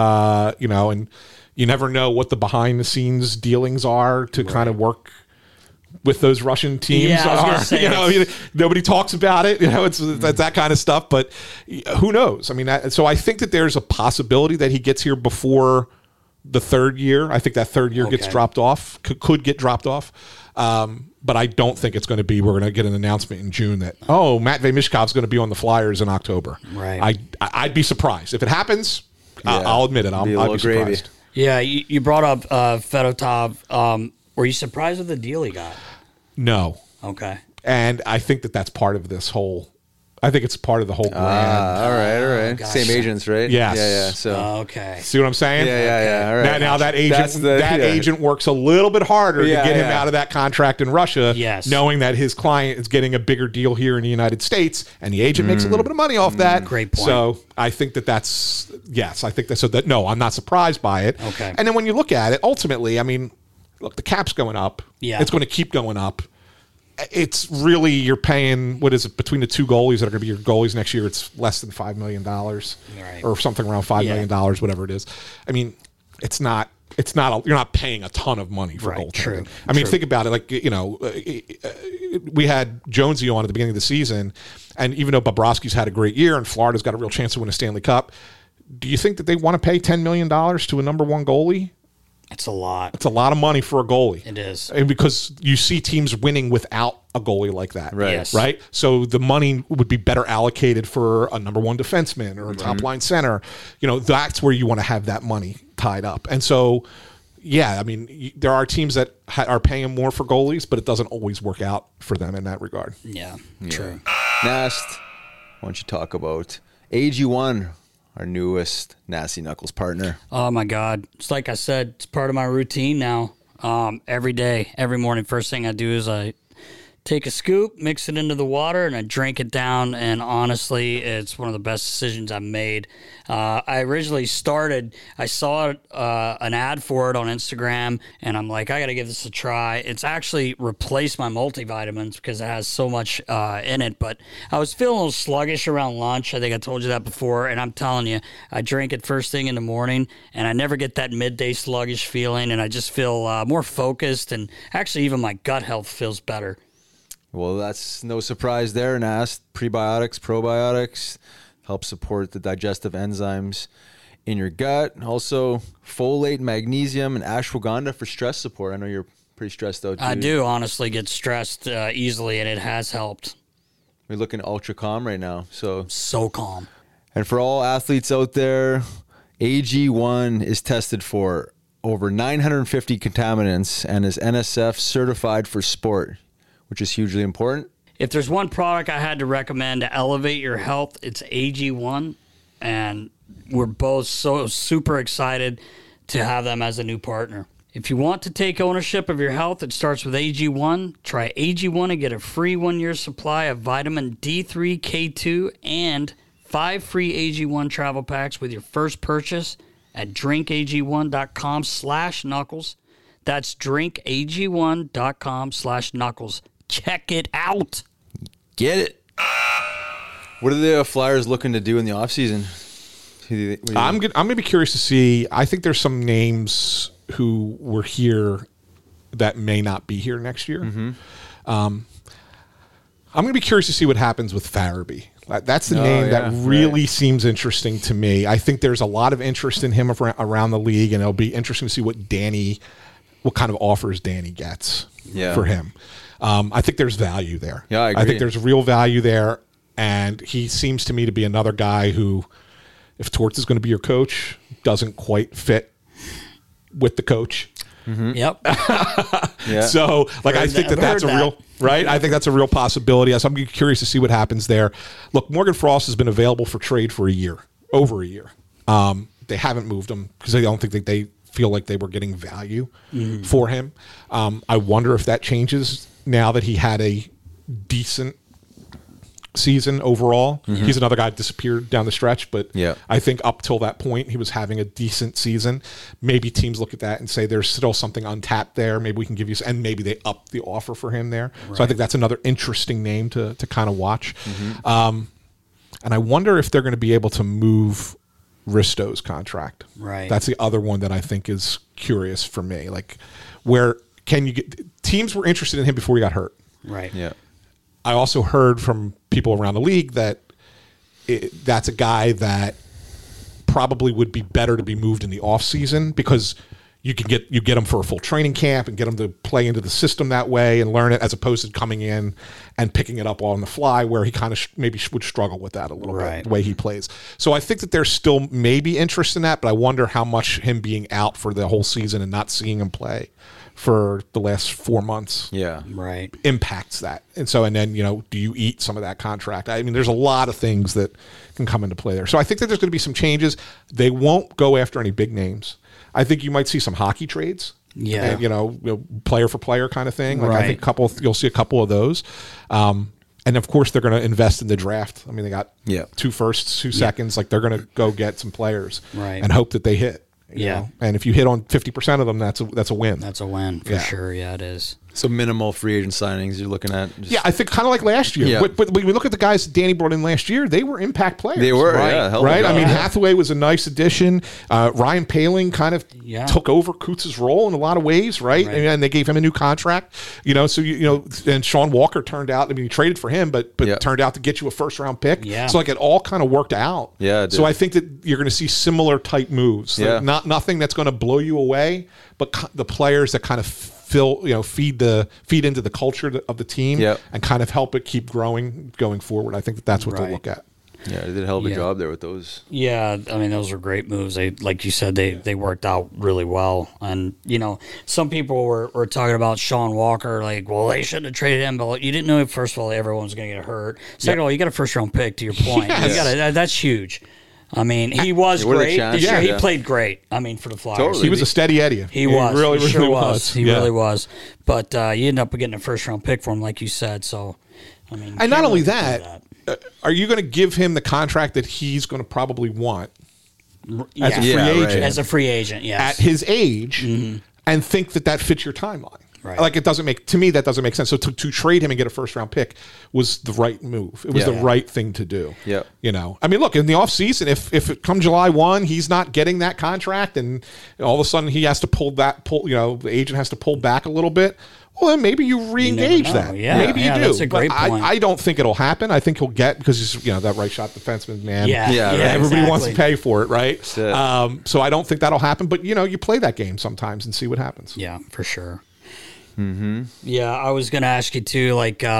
And you never know what the behind the scenes dealings are to kind of work with those Russian teams. Yeah, I was gonna say nobody talks about it. It's that kind of stuff. But who knows? I mean, so I think that there's a possibility that he gets here before the third year. I think that third year gets dropped off. Could get dropped off. But I don't think it's going to be. We're going to get an announcement in June that Matvei Michkov's going to be on the Flyers in October. Right. I'd be surprised if it happens. I'll admit it. I'd be surprised. Yeah, you brought up Fedotov. Were you surprised with the deal he got? No. Okay. And I think that that's part of this whole. I think it's part of the whole brand. All right. Gotcha. Same agents, right? Yes. Yeah. So okay. See what I'm saying? Yeah. All right. Now that agent agent works a little bit harder to get him out of that contract in Russia, knowing that his client is getting a bigger deal here in the United States, and the agent makes a little bit of money off that. Great point. So I think that's yes. I think that so that no, I'm not surprised by it. Okay. And then when you look at it, ultimately, I mean, look, the cap's going up. Yeah. It's going to keep going up. It's really, you're paying, what is it, between the two goalies that are going to be your goalies next year, it's less than $5 million or something around $5 million, whatever it is. I mean, it's not, you're not paying a ton of money for goaltending. True. I mean, think about it. Like, we had Jonesy on at the beginning of the season, and even though Bobrovsky's had a great year and Florida's got a real chance to win a Stanley Cup, do you think that they want to pay $10 million to a number one goalie? It's a lot. It's a lot of money for a goalie. It is. And because you see teams winning without a goalie like that. Right. Yes. Right? So the money would be better allocated for a number one defenseman or a top line center. That's where you want to have that money tied up. And so, I mean, there are teams that are paying more for goalies, but it doesn't always work out for them in that regard. Yeah. True. Nast, why don't you talk about AG1? Our newest Nasty Knuckles partner. Oh, my God. It's like I said, it's part of my routine now. Every day, every morning, first thing I do is I take a scoop, mix it into the water, and I drink it down. And honestly, it's one of the best decisions I've made. I originally I saw an ad for it on Instagram, and I'm like, I got to give this a try. It's actually replaced my multivitamins because it has so much in it. But I was feeling a little sluggish around lunch. I think I told you that before. And I'm telling you, I drink it first thing in the morning, and I never get that midday sluggish feeling. And I just feel more focused, and actually even my gut health feels better. Well, that's no surprise there, Nast. Prebiotics, probiotics help support the digestive enzymes in your gut. Also, folate, magnesium, and ashwagandha for stress support. I know you're pretty stressed out, too. I do honestly get stressed easily, and it has helped. We're looking ultra calm right now. So calm. And for all athletes out there, AG1 is tested for over 950 contaminants and is NSF certified for sport, which is hugely important. If there's one product I had to recommend to elevate your health, it's AG1. And we're both so super excited to have them as a new partner. If you want to take ownership of your health, it starts with AG1. Try AG1 and get a free 1-year supply of vitamin D3, K2, and 5 free AG1 travel packs with your first purchase at drinkag1.com/knuckles. That's drinkag1.com/knuckles. Check it out. Get it. What are the Flyers looking to do in the offseason? I'm going to be curious to see. I think there's some names who were here that may not be here next year. Mm-hmm. I'm going to be curious to see what happens with Farabee. That's the name that really seems interesting to me. I think there's a lot of interest in him around the league, and it'll be interesting to see what kind of offers Danny gets for him. I think there's value there. Yeah, I agree. I think there's real value there, and he seems to me to be another guy who, if Torts is going to be your coach, doesn't quite fit with the coach. Mm-hmm. Yep. So, I think that's a real right. I think that's a real possibility. So I'm curious to see what happens there. Look, Morgan Frost has been available for trade for over a year. They haven't moved him because they don't think that they feel like they were getting value for him. I wonder if that changes now that he had a decent season overall. Mm-hmm. He's another guy that disappeared down the stretch, but I think up till that point he was having a decent season. Maybe teams look at that and say there's still something untapped there. Maybe we can give you, and maybe they up the offer for him there. Right. So I think that's another interesting name to kind of watch. Mm-hmm. And I wonder if they're going to be able to move Risto's contract. Right. That's the other one that I think is curious for me. Where can you get, teams were interested in him before he got hurt. Right. Yeah. I also heard from people around the league that that's a guy that probably would be better to be moved in the offseason because you get him for a full training camp and get him to play into the system that way and learn it, as opposed to coming in and picking it up on the fly, where he kind of maybe would struggle with that a little bit, the way he plays. So I think that there's still maybe interest in that, but I wonder how much him being out for the whole season and not seeing him play for the last 4 months impacts that. And then, do you eat some of that contract? I mean, there's a lot of things that can come into play there. So I think that there's going to be some changes. They won't go after any big names. I think you might see some hockey trades. Yeah. And, player for player kind of thing. I think you'll see a couple of those. And of course they're going to invest in the draft. I mean, they got 2 firsts, 2 seconds. They're going to go get some players and hope that they hit. You know? And if you hit on 50% of them, that's a win. That's a win for sure. Yeah, it is. So minimal free agent signings you're looking at. I think kind of like last year. Yeah. But when we look at the guys Danny brought in last year, they were impact players. They were, right? I mean, Hathaway was a nice addition. Ryan Poehling kind of took over Kutz's role in a lot of ways, right? And they gave him a new contract. And Sean Walker turned out. I mean, you traded for him, but turned out to get you a first-round pick. Yeah. So it all kind of worked out. Yeah. So I think that you're going to see similar type moves. Yeah. Nothing that's going to blow you away, but the players that kind of feed into the culture of the team and kind of help it keep growing going forward. I think that's what they'll look at. Yeah, they did a hell of a job there with those. Yeah, I mean, those are great moves. They, like you said, they worked out really well. And, some people were talking about Sean Walker, they shouldn't have traded him. But you didn't know, first of all, everyone was going to get hurt. Second of all, you got a first-round pick, to your point. That's huge. I mean, he was great this year. He played great. I mean, for the Flyers. Totally. He was a steady Eddie. He really was. He really was. But you ended up getting a first-round pick for him, like you said. So, I mean, and not only that, are you going to give him the contract that he's going to probably want as a free agent? Right. As a free agent, yes. At his age, and think that fits your timeline. Right. That doesn't make sense. So to trade him and get a first round pick was the right move. It was the right thing to do. Yeah. I mean, look, in the offseason, if it come July 1, he's not getting that contract and all of a sudden he has to the agent has to pull back a little bit. Well, then maybe you re-engage that. Yeah. Maybe you do. That's a great point. I don't think it'll happen. I think he'll get, because he's that right shot defenseman, man. Yeah. Everybody wants to pay for it, right? So I don't think that'll happen. But you play that game sometimes and see what happens. Yeah, for sure. Mm-hmm. Yeah, I was going to ask you too.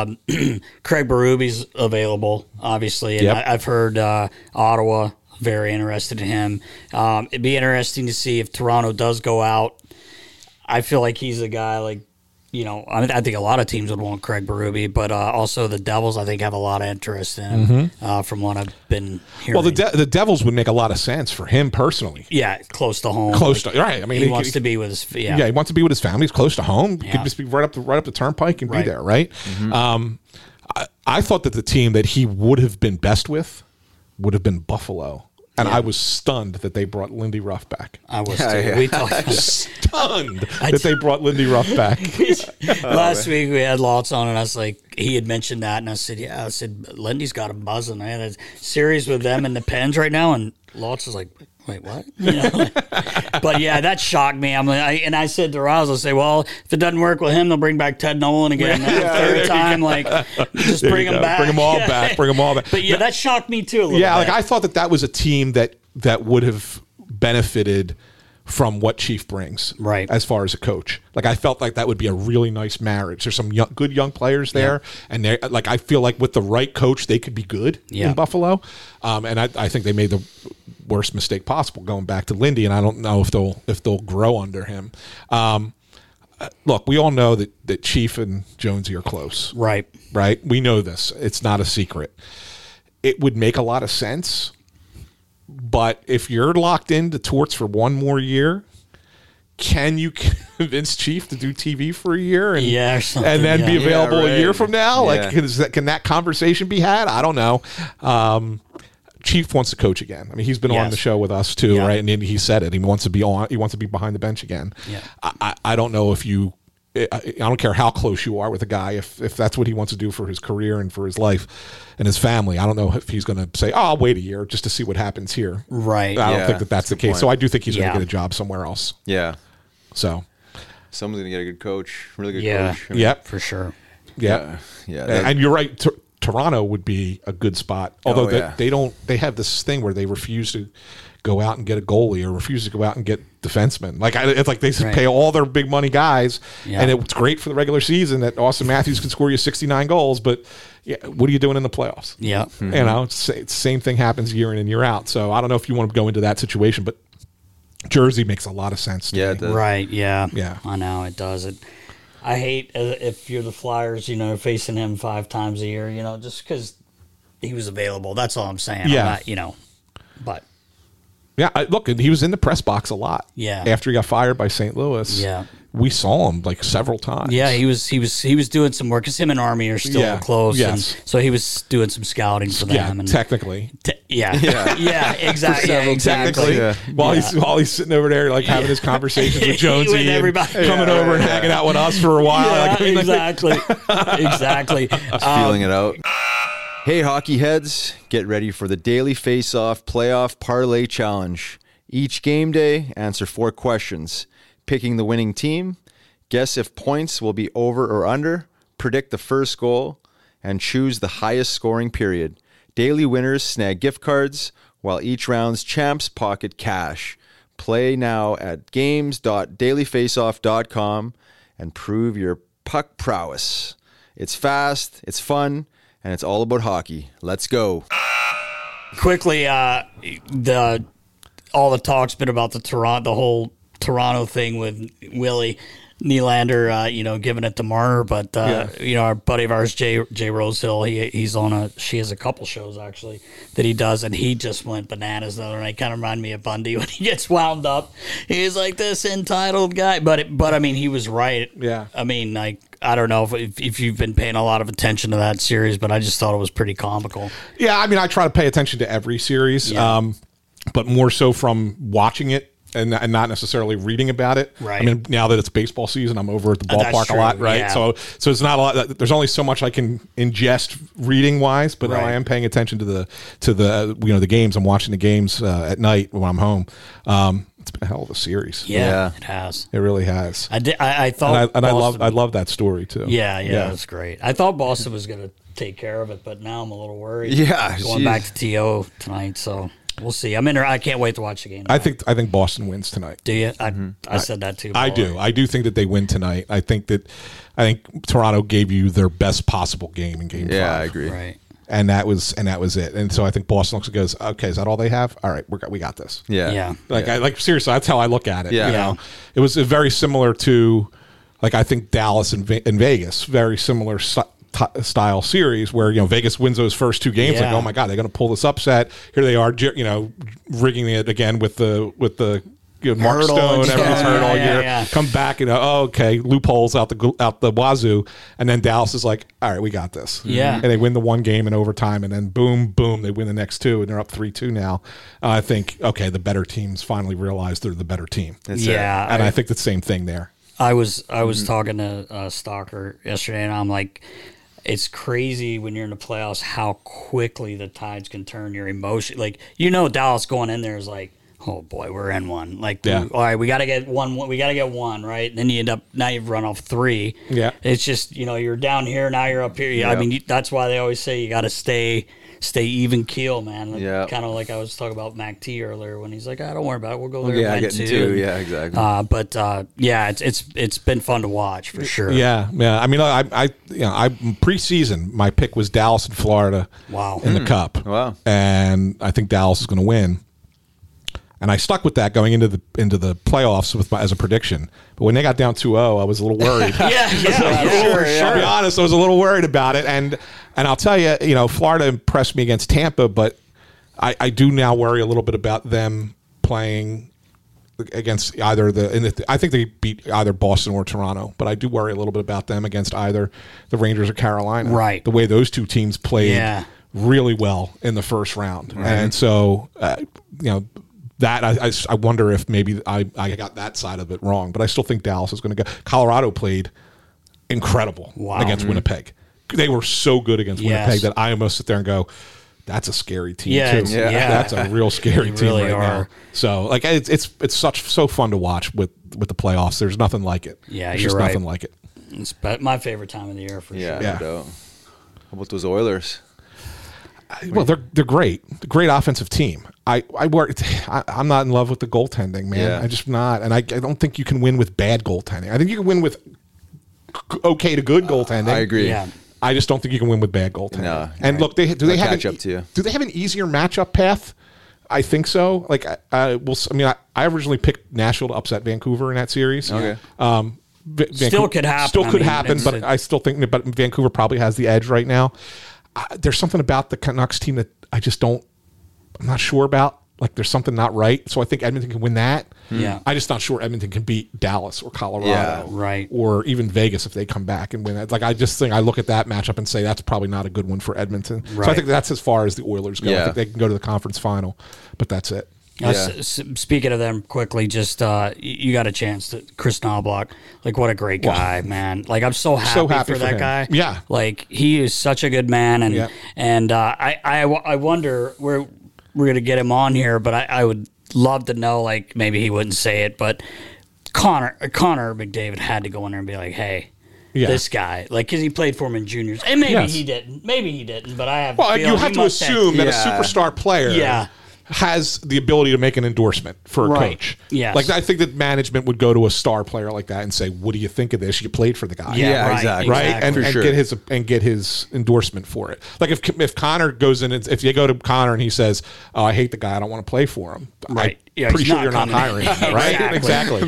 Craig Berube's available, obviously, and I've heard Ottawa very interested in him. It'd be interesting to see if Toronto does go out. I feel like he's a guy I think a lot of teams would want Craig Berube, but also the Devils, I think, have a lot of interest in him from what I've been hearing. Well, the Devils would make a lot of sense for him personally. Yeah, close to home. Right. I mean, he wants to be with his. Yeah, he wants to be with his family. He's close to home. He could just be right up the turnpike and be there. Right. I thought that the team that he would have been best with would have been Buffalo. And I was stunned that they brought Lindy Ruff back. I was too. We talked I was stunned that they brought Lindy Ruff back. Last week we had Lotz on, and I was like, he had mentioned that, and I said, yeah. I said, Lindy's got him buzzing. I had a series with them and the Pens right now, and Lotz is like, wait, what? But yeah, that shocked me. And I said to Rouse, I say, well, if it doesn't work with him, they'll bring back Ted Nolan again. Third time, just bring him back. Bring them all back. Bring them all back. But yeah, that shocked me too a little bit. I thought that was a team that would have benefited from what Chief brings, right? As far as a coach, I felt like that would be a really nice marriage. There's some good young players there, and they I feel like with the right coach, they could be good in Buffalo. And I think they made the worst mistake possible going back to Lindy, and I don't know if they'll grow under him. Look, we all know that Chief and Jonesy are close, right? Right, we know this. It's not a secret. It would make a lot of sense. But if you're locked into Torts for one more year, can you convince Chief to do TV for a year and then be available a year from now? Can that conversation be had? I don't know. Chief wants to coach again. I mean, he's been on the show with us too, right? And he said it. He wants to be on. He wants to be behind the bench again. Yeah. I don't know if you. I don't care how close you are with a guy. If that's what he wants to do for his career and for his life and his family, I don't know if he's going to say, I'll wait a year just to see what happens here. Right. I don't think that that's the case. Point. So I do think he's going to get a job somewhere else. Yeah. So someone's going to get a good coach, really good coach. I mean, for sure. Yeah. And you're right. Toronto would be a good spot. Although they have this thing where they refuse to go out and get a goalie or refuse to go out and get defensemen. It's like they pay all their big money guys, and it's great for the regular season that Austin Matthews can score you 69 goals, but what are you doing in the playoffs? Yeah. Mm-hmm. It's the same thing happens year in and year out. So I don't know if you want to go into that situation, but Jersey makes a lot of sense to me. It does. Right, yeah. I know, it does. I hate if you're the Flyers, facing him 5 times a year, just because he was available. That's all I'm saying. Yeah. I'm not, but... Yeah, look, he was in the press box a lot. Yeah. After he got fired by St. Louis. Yeah. We saw him several times. Yeah, he was doing some work because him and Army are still close. Yes. And so he was doing some scouting for them. Yeah, and technically. Exactly. Yeah. While he's sitting over there having his conversations with Jonesy with everybody. and coming over and hanging out with us for a while. Yeah, exactly. Feeling it out. Hey, hockey heads, get ready for the Daily Face-Off Playoff Parlay Challenge. Each game day, answer 4 questions. Picking the winning team, guess if points will be over or under, predict the first goal, and choose the highest scoring period. Daily winners snag gift cards, while each round's champs pocket cash. Play now at games.dailyfaceoff.com and prove your puck prowess. It's fast, it's fun, and it's all about hockey. Let's go. Quickly, all the talk's been about the whole Toronto thing with Willie Nylander, giving it to Marner, but our buddy of ours, Jay Rosehill, he's on she has a couple shows actually that he does, and he just went bananas the other night. Kind of reminded me of Bundy when he gets wound up. He's like this entitled guy, but I mean, he was right. Yeah, I mean, I don't know if you've been paying a lot of attention to that series, but I just thought it was pretty comical. Yeah, I mean, I try to pay attention to every series, but more so from watching it and not necessarily reading about it. Right. I mean, now that it's baseball season, I'm over at the ballpark a lot, right? Yeah. So it's not a lot. There's only so much I can ingest reading wise, but I am paying attention to the games. I'm watching the games at night when I'm home. It's been a hell of a series. Yeah, it has. It really has. I thought, and I love that story too. Yeah, it's great. I thought Boston was going to take care of it, but now I'm a little worried. Yeah, going back to TO tonight, so we'll see. I can't wait to watch the game tonight. I think Boston wins tonight. Do you? I said that too. I do. I do think that they win tonight. I think Toronto gave you their best possible game in Game 5. Yeah, I agree. Right. And that was it. And so I think Boston looks and goes, okay, is that all they have? All right, we got this. Yeah. Yeah. Seriously, that's how I look at it. Yeah. It was very similar to Like I think Dallas and Vegas, very similar style series where, Vegas wins those first 2 games. Like, oh my God, they're going to pull this upset. Here they are, rigging it again with the Mark Stone, everyone's hurt all year. Yeah. Come back and okay, loopholes out the wazoo, and then Dallas is like, all right, we got this. Yeah, and they win the 1 game in overtime, and then boom, they win the next 2, and they're up 3-2 now. I think the better teams finally realize they're the better team. And I think the same thing there. I was talking to Stalker yesterday, and I'm like, it's crazy when you're in the playoffs how quickly the tides can turn your emotion. Like Dallas going in there is like, oh boy, we're in one. Like, all right, we got to get one. We got to get 1, right? And then you've run off 3. Yeah, it's just you're down here, now you're up here. Yeah. I mean, that's why they always say you got to stay even keel, man. Like, kind of like I was talking about Mac T earlier when he's like, don't worry about it, we'll go there. Yeah, getting 2. Yeah, exactly. It's been fun to watch for sure. Yeah. I mean, I preseason my pick was Dallas and Florida. Wow. In the Cup. Wow. And I think Dallas is going to win. And I stuck with that going into the playoffs as a prediction. But when they got down 2-0, I was a little worried. Sure. I'll be honest, I was a little worried about it. And I'll tell you, Florida impressed me against Tampa, but I do now worry a little bit about them playing against either I think they beat either Boston or Toronto, but I do worry a little bit about them against either the Rangers or Carolina. Right. The way those 2 teams played really well in the first round. Right. And so, that I wonder if maybe I got that side of it wrong, but I still think Dallas is going to go. Colorado played incredible against Winnipeg. They were so good against Winnipeg that I almost sit there and go, that's a scary team too. That's a real scary team really now. So like it's so fun to watch with the playoffs. There's nothing like it. Yeah, There's you're just right. nothing like it. It's my favorite time of the year for sure. Yeah. How about those Oilers? Well, they're great. Great offensive team. I'm not in love with the goaltending, man. Yeah. I'm just not, and I don't think you can win with bad goaltending. I think you can win with okay to good goaltending. I agree. Yeah. I just don't think you can win with bad goaltending. No, and look, do they have an easier matchup path? I think so. Like I originally picked Nashville to upset Vancouver in that series. Okay. Still could happen. But I still think that Vancouver probably has the edge right now. There's something about the Canucks team that I'm not sure about. Like there's something not right. So I think Edmonton can win that. Yeah. I'm just not sure Edmonton can beat Dallas or Colorado. Yeah, right. Or even Vegas if they come back and win that. Like I just think I look at that matchup and say that's probably not a good one for Edmonton. Right. So I think that's as far as the Oilers go. I think they can go to the conference final, but that's it. Speaking of them quickly, just you got a chance to Chris Knoblauch. Like what a great guy, man. Like I'm so happy for that him. guy. Yeah. Like he is such a good man, and I wonder where we're gonna get him on here, but I would love to know. Like maybe he wouldn't say it, but Connor McDavid had to go in there and be like, hey. Yeah. This guy, like, because he played for him in juniors, and maybe he didn't, but I have. Well, you have to assume that a superstar player, has the ability to make an endorsement for a coach. Yes. Like I think that management would go to a star player like that and say, "What do you think of this? You played for the guy." Yeah, exactly. Right, and get his endorsement for it. Like if Connor goes in, if you go to Connor and he says, "Oh, I hate the guy. I don't want to play for him." Right. I'm pretty sure you're not hiring him. Right. Exactly.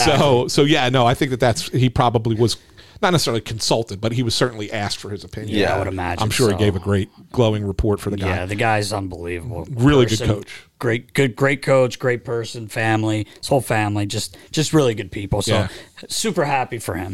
So I think he probably was. Not necessarily consulted, but he was certainly asked for his opinion. Yeah, I would imagine. I'm sure he gave a great glowing report for the guy. Yeah, the guy's unbelievable. Really good coach. Great coach, great person, family, his whole family, just really good people. So super happy for him.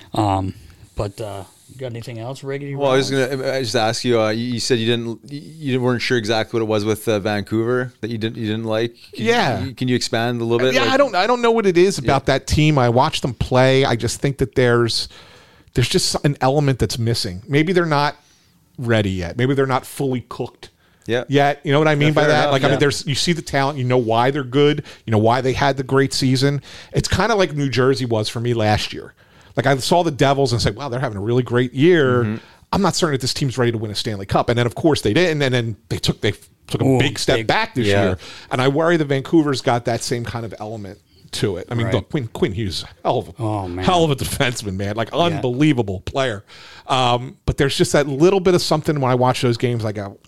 But you got anything else, Riggedy? Well, I was gonna just ask you. You said you weren't sure exactly what it was with Vancouver that you didn't like. Can you expand a little bit? Yeah, I don't know what it is about that team. I watched them play. I just think that there's just an element that's missing. Maybe they're not ready yet. Maybe they're not fully cooked. Yet. You know what I mean by that? Enough, like, you see the talent, you know why they're good, you know why they had the great season. It's kind of like New Jersey was for me last year. Like I saw the Devils and said, wow, they're having a really great year. Mm-hmm. I'm not certain that this team's ready to win a Stanley Cup. And then of course they didn't. And then they took a big step back this year. And I worry that Vancouver's got that same kind of element to it. I mean, look, Quinn Hughes, hell of a defenseman, man, like unbelievable player. But there's just that little bit of something when I watch those games. I go,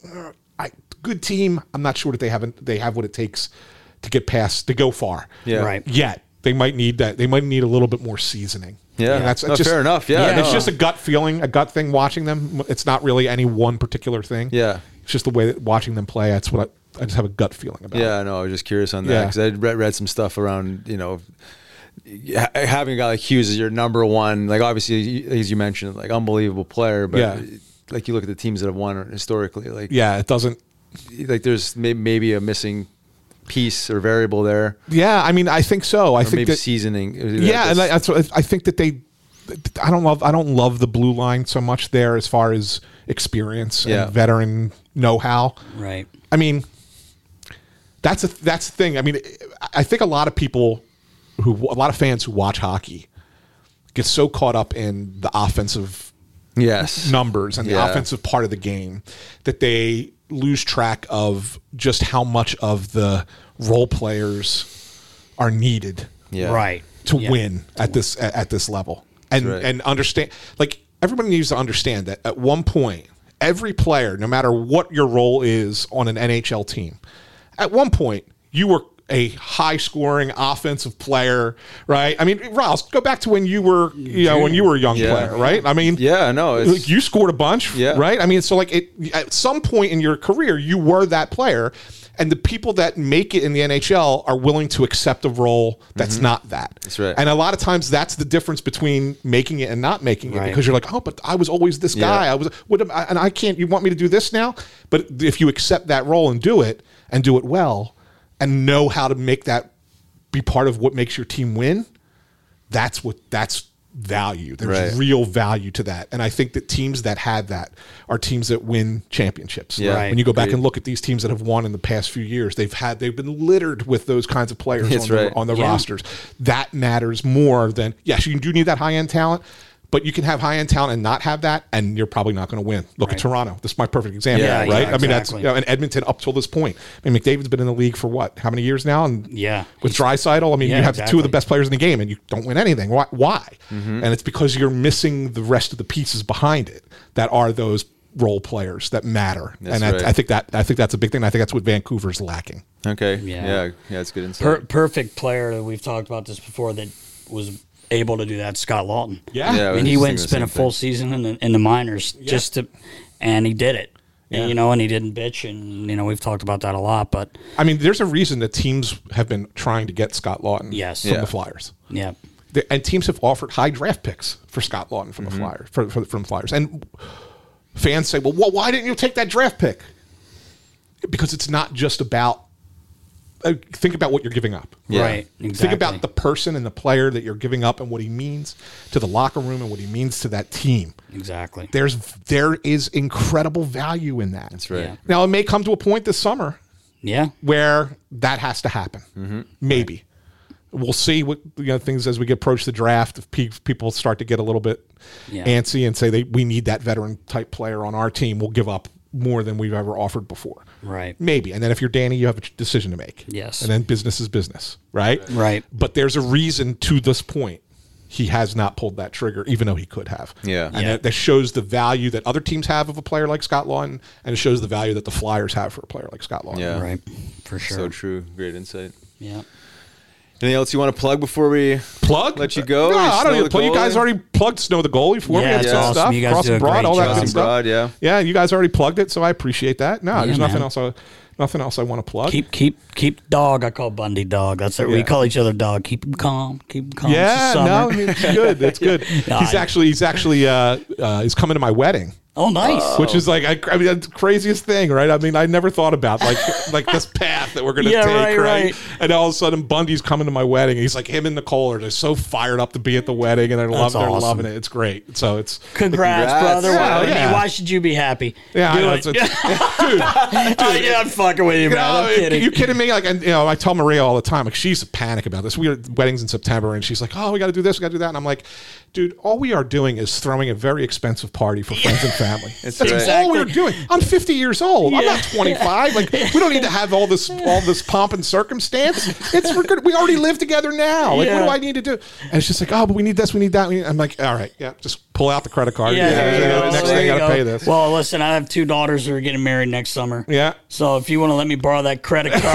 good team. I'm not sure that they have what it takes to get past, to go far. Right. Yet. they might need that. They might need a little bit more seasening. Yeah, and that's just fair enough. Yeah, it's just a gut feeling, a gut thing watching them. It's not really any one particular thing. Yeah, it's just the way that watching them play. That's what I just have a gut feeling about. Yeah, no, I was just curious on that because I read some stuff around, having a guy like Hughes as your number one, like obviously as you mentioned, like unbelievable player, but like you look at the teams that have won historically, like it doesn't like there's maybe a missing piece or variable there. Yeah, I mean, I think so. I think maybe that seasoning. Yeah, and I think that I don't love the blue line so much there as far as experience and veteran know-how. Right. I mean, that's the thing. I mean, I think a lot of fans who watch hockey get so caught up in the offensive numbers and the offensive part of the game that they lose track of just how much of the role players are needed to win at this level. And understand, like, everybody needs to understand that at one point, every player, no matter what your role is on an NHL team, at one point you were a high-scoring offensive player, right? I mean, Ross, go back to when you were, when you were a young player, right? I mean, you scored a bunch, right? I mean, so like at some point in your career, you were that player, and the people that make it in the NHL are willing to accept a role that's not that. That's right. And a lot of times, that's the difference between making it and not making it, because you're like, oh, but I was always this guy. And I can't. You want me to do this now? But if you accept that role and do it well, and know how to make that be part of what makes your team win, that's value. There's real value to that. And I think that teams that have that are teams that win championships. Yeah. When you go back and look at these teams that have won in the past few years, they've been littered with those kinds of players on the rosters. That matters more than, yes, you do need that high-end talent, but you can have high-end talent and not have that, and you're probably not going to win. Look at Toronto. This is my perfect example, right? Yeah, I mean, that's and Edmonton up till this point. I mean, McDavid's been in the league for what? How many years now? And with Draisaitl, I mean, you have two of the best players in the game, and you don't win anything. Why? Mm-hmm. And it's because you're missing the rest of the pieces behind it that are those role players that matter. I think that's a big thing. I think that's what Vancouver's lacking. Okay. Yeah, it's good insight. Perfect player. We've talked about this before that was able to do that, Scott Laughton. Yeah, I mean, he went and spent a full season in the minors and he did it. Yeah. And he didn't bitch, and we've talked about that a lot. But I mean, there's a reason that teams have been trying to get Scott Laughton from the Flyers. Yeah, and teams have offered high draft picks for Scott Laughton from the Flyers, from Flyers. And fans say, "Well, why didn't you take that draft pick?" Because it's not just about. Think about what you're giving up. Yeah. Right, exactly. Think about the person and the player that you're giving up and what he means to the locker room and what he means to that team. Exactly. There is incredible value in that. That's right. Yeah. Now, it may come to a point this summer where that has to happen. Mm-hmm. Maybe. Right. We'll see what things as we approach the draft. If people start to get a little bit antsy and say we need that veteran type player on our team, we'll give up more than we've ever offered before. Right. Maybe. And then if you're Danny, you have a decision to make. Yes. And then business is business, right? Right. But there's a reason to this point he has not pulled that trigger, even though he could have. Yeah. And that shows the value that other teams have of a player like Scott Laughton, and it shows the value that the Flyers have for a player like Scott Laughton. Yeah. Right. For sure. So true. Great insight. Yeah. Anything else you want to plug before we let you go? No, I don't even plug. You guys already plugged Snow the goalie for me. That's awesome. Stuff. You guys Cross do a Broad, great all that job. good stuff. Broad, yeah, you guys already plugged it, so I appreciate that. No, there's nothing man. else. Nothing else I want to plug. Keep dog. I call Bundy dog. That's what we call each other dog. Keep him calm. Keep him calm. Yeah, no, it's good. It's good. He's actually he's coming to my wedding. Oh, nice. Which is like, I mean, that's the craziest thing, right? I mean, I never thought about like this path that we're going to take, right? And all of a sudden, Bundy's coming to my wedding. And he's like, him and Nicole are just so fired up to be at the wedding, and they're loving it. It's great. So it's congrats. Brother. Yeah. Why should you be happy? Yeah, dude. I'm fucking with you, man. I'm kidding. You kidding me? Like, and I tell Maria all the time, like, she's a panic about this. We are weddings in September, and she's like, "Oh, we got to do this, we got to do that," and I'm like, dude, all we are doing is throwing a very expensive party for friends and family. That's all we're doing. I'm 50 years old. I'm not 25. Like, we don't need to have all this pomp and circumstance. We're good. We already live together now. Like, what do I need to do? And it's just like, oh, but we need this, we need that. I'm like, all right, yeah, just pull out the credit card. Next thing, I got to pay this. Well, listen, I have 2 daughters who are getting married next summer. Yeah. So if you want to let me borrow that credit card,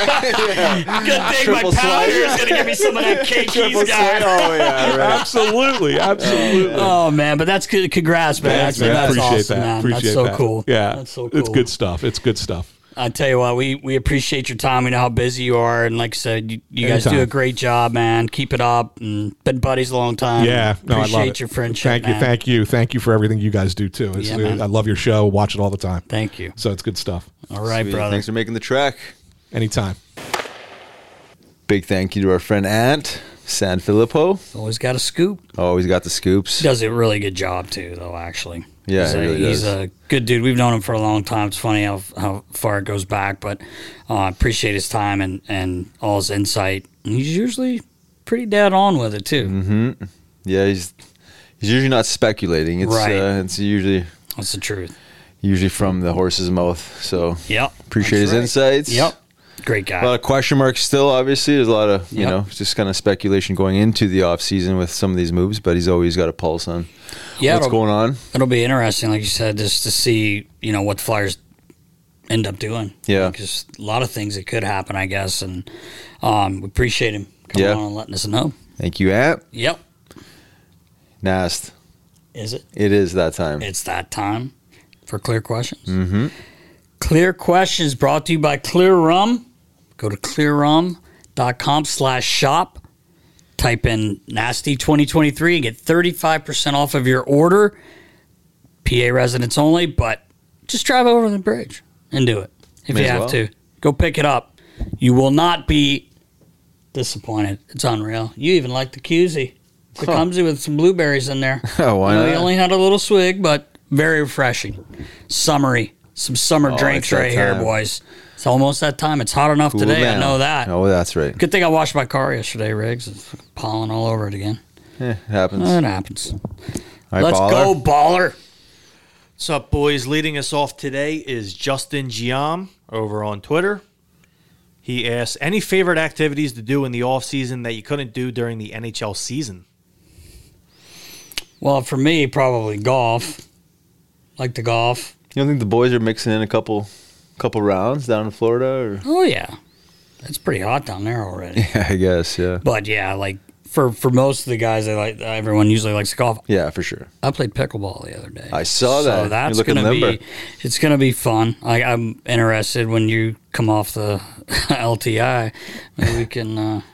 good thing my pal here is going to give me some of that cake he's got. Oh, yeah. Right. Absolutely. Oh, man. But that's good. Congrats, man. Thanks, man. That's appreciate awesome, that. man. Appreciate that's so that. cool. Yeah. That's so cool. It's good stuff. It's good stuff. I tell you what, we appreciate your time. We know how busy you are, and like I said, you guys do a great job, man. Keep it up, and been buddies a long time. Yeah, no, appreciate I love it. Your friendship. Thank you for everything you guys do too. I love your show. Watch it all the time. Thank you. So it's good stuff. All right, Sweet. brother. Thanks for making the trek. Anytime. Big thank you to our friend Ant Sanfilippo. Always got a scoop. Always got the scoops. He does a really good job too, though. Actually. Yeah, he's a good dude. We've known him for a long time. It's funny how far it goes back, but I appreciate his time and all his insight. And he's usually pretty dead on with it too. Mm-hmm. Yeah, he's usually not speculating. It's right. It's usually that's the truth. Usually from the horse's mouth. So yep, appreciate his insights. Yep, great guy. A lot of question marks still. Obviously, there's a lot of just kind of speculation going into the off season with some of these moves, but he's always got a pulse on. What's going on? It'll be interesting, like you said, just to see, what the Flyers end up doing. Yeah. Because a lot of things that could happen, I guess, and we appreciate him coming on and letting us know. Thank you, Ant. Yep. Nast. Is it? It is that time. It's that time for Clear Questions. Mm-hmm. Clear Questions brought to you by Clear Rum. Go to clearrum.com/shop. Type in Nasty 2023 and get 35% off of your order. PA residents only, but just drive over the bridge and do it if you have to. Go pick it up. You will not be disappointed. It's unreal. You even like the QZ. It comes with some blueberries in there. Oh, why not? You only had a little swig, but very refreshing. Summery. Some summer drinks right here, boys. It's almost that time. It's hot enough today. I know that. Oh, that's right. Good thing I washed my car yesterday, Riggs. It's pollen all over it again. It happens. It happens. Right, Let's go, baller. What's up, boys? Leading us off today is Justin Giam over on Twitter. He asks, any favorite activities to do in the offseason that you couldn't do during the NHL season? Well, for me, probably golf. Like to golf. You don't think the boys are mixing in a couple rounds down in Florida? Or? Oh, yeah. It's pretty hot down there already. Yeah, I guess, yeah. But, yeah, like, for most of the guys, everyone usually likes to golf. Yeah, for sure. I played pickleball the other day. I saw that. So that's it's going to be fun. I'm interested when you come off the LTI. Maybe we can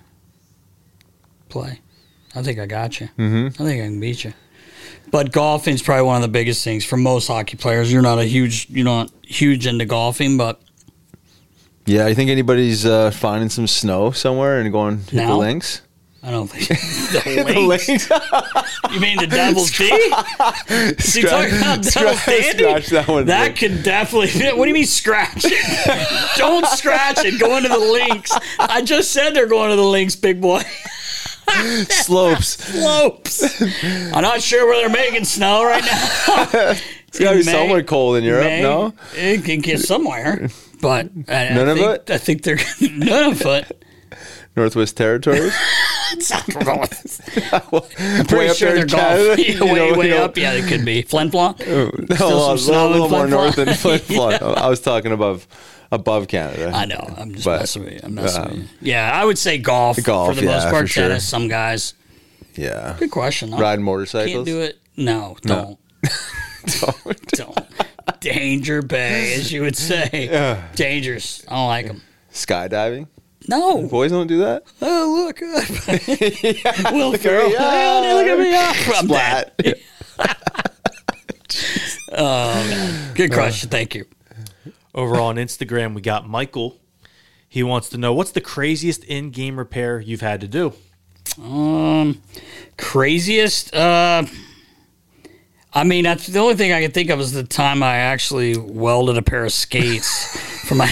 play. I think I got you. Mm-hmm. I think I can beat you. But golfing is probably one of the biggest things for most hockey players. You're not huge into golfing, but yeah, I think anybody's finding some snow somewhere and going to the links. I don't think the links. You mean the Devil's D? Is he talking about Devil's Dandy? Scratch that one. That could definitely. What do you mean scratch it? Don't scratch it. Go into the links. I just said they're going to the links, big boy. Slopes. I'm not sure where they're making snow right now. It's got to be somewhere cold in Europe, no? It can get somewhere, but none of it? I think they're none of it. Northwest Territories? It's not north. I'm pretty sure they're golf. Way up. Yeah, it could be. Flin Flon? No, a little more north than Flin Flon. Yeah. I was talking above Canada. I know. I'm just messing with you. Yeah, I would say golf for the most part. Sure. Tennis, some guys. Yeah. Good question. Riding motorcycles? Can't do it. No, don't. Don't. Danger Bay, as you would say. Yeah. Dangerous. I don't like them. Skydiving? No. Boys don't do that? Oh, look up. Will Ferrell. Look at me up. Splat. Oh, man. Good question. Thank you. Over on Instagram, we got Michael. He wants to know, what's the craziest in-game repair you've had to do? Craziest? I mean, that's the only thing I can think of is the time I actually welded a pair of skates for my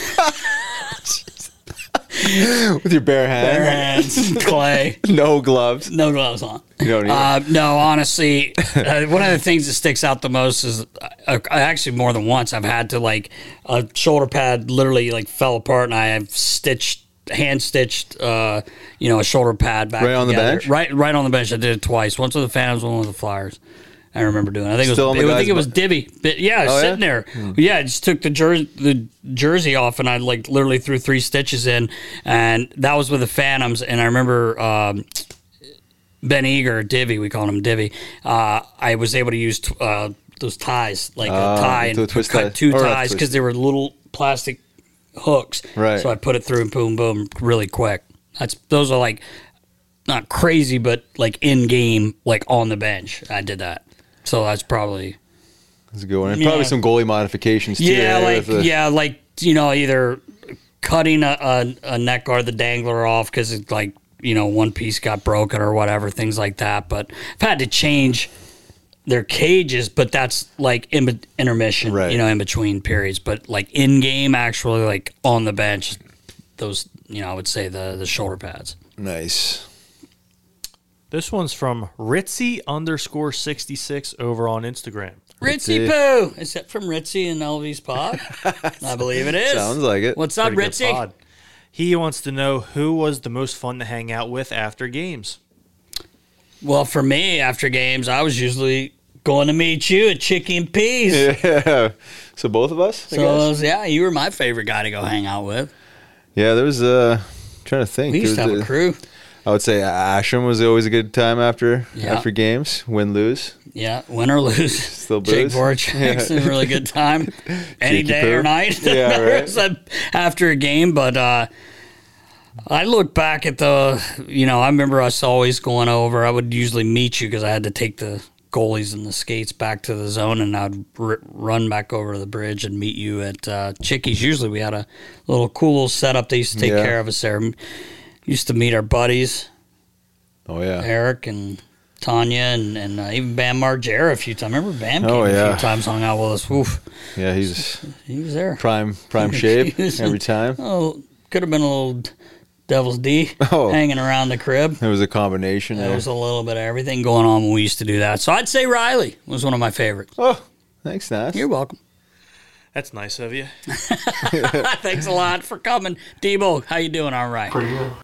with your bare hands, clay, no gloves on. You don't need no, honestly, one of the things that sticks out the most is actually more than once I've had to a shoulder pad literally fell apart and I have stitched hand stitched, a shoulder pad back right on together. the bench. Right on the bench. I did it twice. Once with the Phantoms, one with the Flyers. I remember doing it. I think it was Divvy. But sitting there. Yeah, I just took the jersey off, and I literally threw 3 stitches in, and that was with the Phantoms. And I remember Ben Eager, Divvy, we called him Divvy. I was able to use those ties, a tie, and cut 2 ties because they were little plastic hooks. Right. So I put it through and boom, boom, really quick. Those are not crazy, but in game, on the bench. I did that. So that's probably a good one. And probably some goalie modifications too. Yeah, either cutting a neck guard, the dangler off because one piece got broken or whatever, things like that. But I've had to change their cages, but that's intermission, right. In between periods. But in game, actually, on the bench, those, I would say the shoulder pads. Nice. This one's from Ritzy_66 over on Instagram. Ritzy Poo! Is that from Ritzy and LV's pod? I believe it is. Sounds like it. What's up, Ritzy? He wants to know who was the most fun to hang out with after games. Well, for me, after games, I was usually going to meet you at Chicky and Peas. Yeah. So both of us? You were my favorite guy to go hang out with. Yeah, there was trying to think. We used to have a crew. I would say Ashram was always a good time after games, win, lose. Yeah, win or lose. Still booze. Jake Voracek's a really good time. Any day or night. Yeah, right. After a game, but I look back at I remember us always going over. I would usually meet you because I had to take the goalies and the skates back to the zone, and I'd run back over to the bridge and meet you at Chickies. Usually we had a cool setup they used to take care of us there. Used to meet our buddies. Oh, yeah. Eric and Tanya and even Bam Margera a few times. I remember Bam came a few times, hung out with us. Oof. Yeah, he was there. Prime shape every time. Oh, could have been a little Devil's D hanging around the crib. It was a combination. There was a little bit of everything going on when we used to do that. So I'd say Riley was one of my favorites. Oh, thanks, Nas. You're welcome. That's nice of you. Thanks a lot for coming. Debo, how you doing? All right. Pretty good.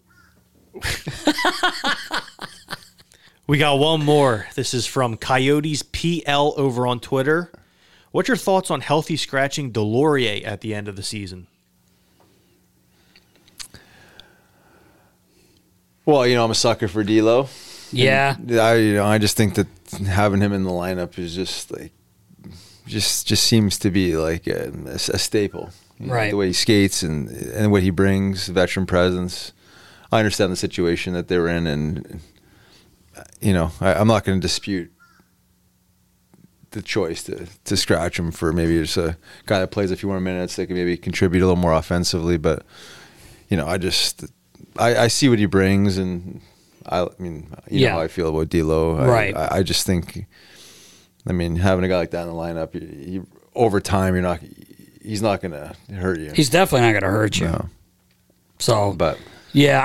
We got one more. This is from Coyotes PL over on Twitter. What's your thoughts on healthy scratching Delorier at the end of the season? Well, I'm a sucker for D'Lo. Yeah. And I just think that having him in the lineup is just just seems to be like a staple. Right. The way he skates and what he brings, veteran presence. I understand the situation that they were in, and I'm not going to dispute the choice to scratch him for maybe just a guy that plays a few more minutes that can maybe contribute a little more offensively. But I see what he brings, and how I feel about D'Lo. Right. I just think, having a guy like that in the lineup, over time he's not going to hurt you. He's definitely not going to hurt you. No. So, but. Yeah,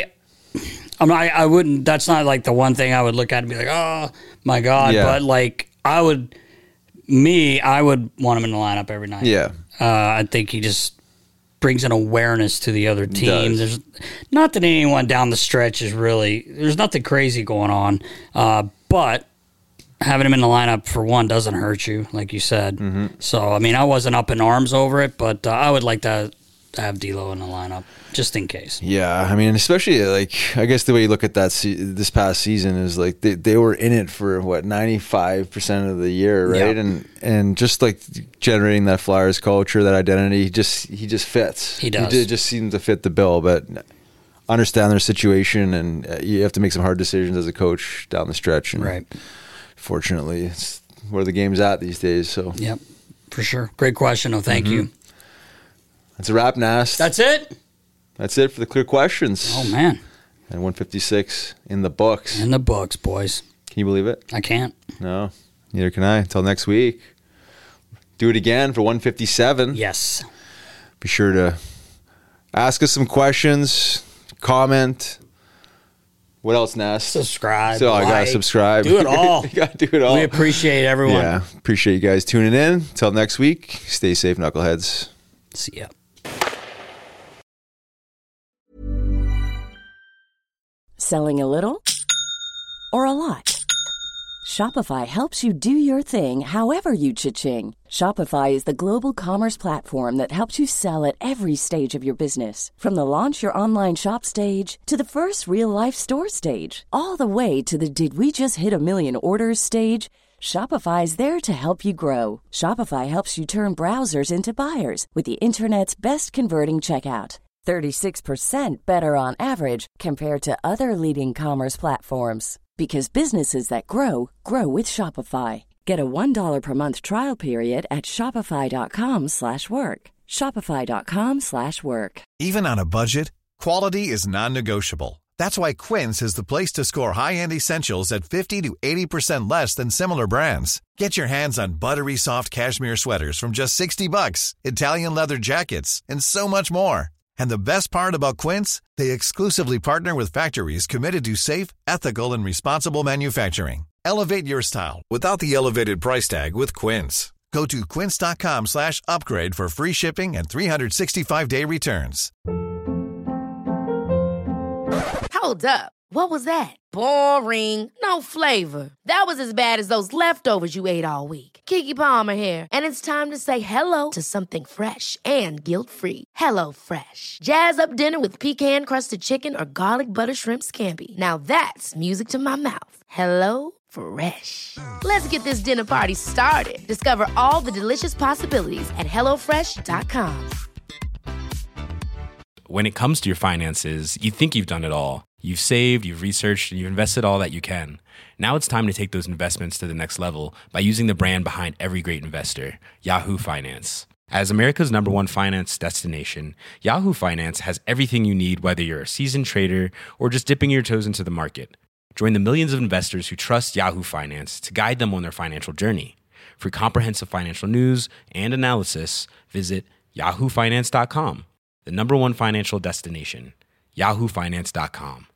I wouldn't. That's not the one thing I would look at and be like, oh my god. Yeah. But I would want him in the lineup every night. Yeah, I think he just brings an awareness to the other team. There's not that anyone down the stretch there's nothing crazy going on, but having him in the lineup for one doesn't hurt you, like you said. Mm-hmm. So I wasn't up in arms over it, but I would like to have D'Lo in the lineup just in case. Yeah, especially I guess the way you look at that this past season is they were in it for 95% of the year, right? Yeah. And just generating that Flyers culture, that identity, he just fits. He does. He just seems to fit the bill, but understand their situation, and you have to make some hard decisions as a coach down the stretch. And right. Fortunately, it's where the game's at these days. So. Yep, for sure. Great question. Thank you. That's a wrap, Nast. That's it? That's it for the clear questions. Oh, man. And 156 in the books. In the books, boys. Can you believe it? I can't. No, neither can I. Until next week. Do it again for 157. Yes. Be sure to ask us some questions, comment. What else, Nast? Subscribe. So I got to subscribe. Do it all. You got to do it all. We appreciate everyone. Yeah. Appreciate you guys tuning in. Until next week, stay safe, knuckleheads. See ya. Selling a little or a lot? Shopify helps you do your thing however you cha-ching. Shopify is the global commerce platform that helps you sell at every stage of your business. From the launch your online shop stage to the first real-life store stage, all the way to the did we just hit a million orders stage. Shopify is there to help you grow. Shopify helps you turn browsers into buyers with the internet's best converting checkout. 36% better on average compared to other leading commerce platforms. Because businesses that grow, grow with Shopify. Get a $1 per month trial period at shopify.com/work. Shopify.com/work. Even on a budget, quality is non-negotiable. That's why Quince is the place to score high-end essentials at 50 to 80% less than similar brands. Get your hands on buttery soft cashmere sweaters from just $60, Italian leather jackets, and so much more. And the best part about Quince, they exclusively partner with factories committed to safe, ethical, and responsible manufacturing. Elevate your style without the elevated price tag with Quince. Go to quince.com/upgrade for free shipping and 365-day returns. Hold up. What was that? Boring. No flavor. That was as bad as those leftovers you ate all week. Keke Palmer here, and it's time to say hello to something fresh and guilt-free. Hello Fresh. Jazz up dinner with pecan-crusted chicken or garlic butter shrimp scampi. Now that's music to my mouth. Hello Fresh. Let's get this dinner party started. Discover all the delicious possibilities at HelloFresh.com. When it comes to your finances, you think you've done it all. You've saved, you've researched, and you've invested all that you can. Now it's time to take those investments to the next level by using the brand behind every great investor, Yahoo Finance. As America's #1 finance destination, Yahoo Finance has everything you need, whether you're a seasoned trader or just dipping your toes into the market. Join the millions of investors who trust Yahoo Finance to guide them on their financial journey. For comprehensive financial news and analysis, visit yahoofinance.com, the #1 financial destination, yahoofinance.com.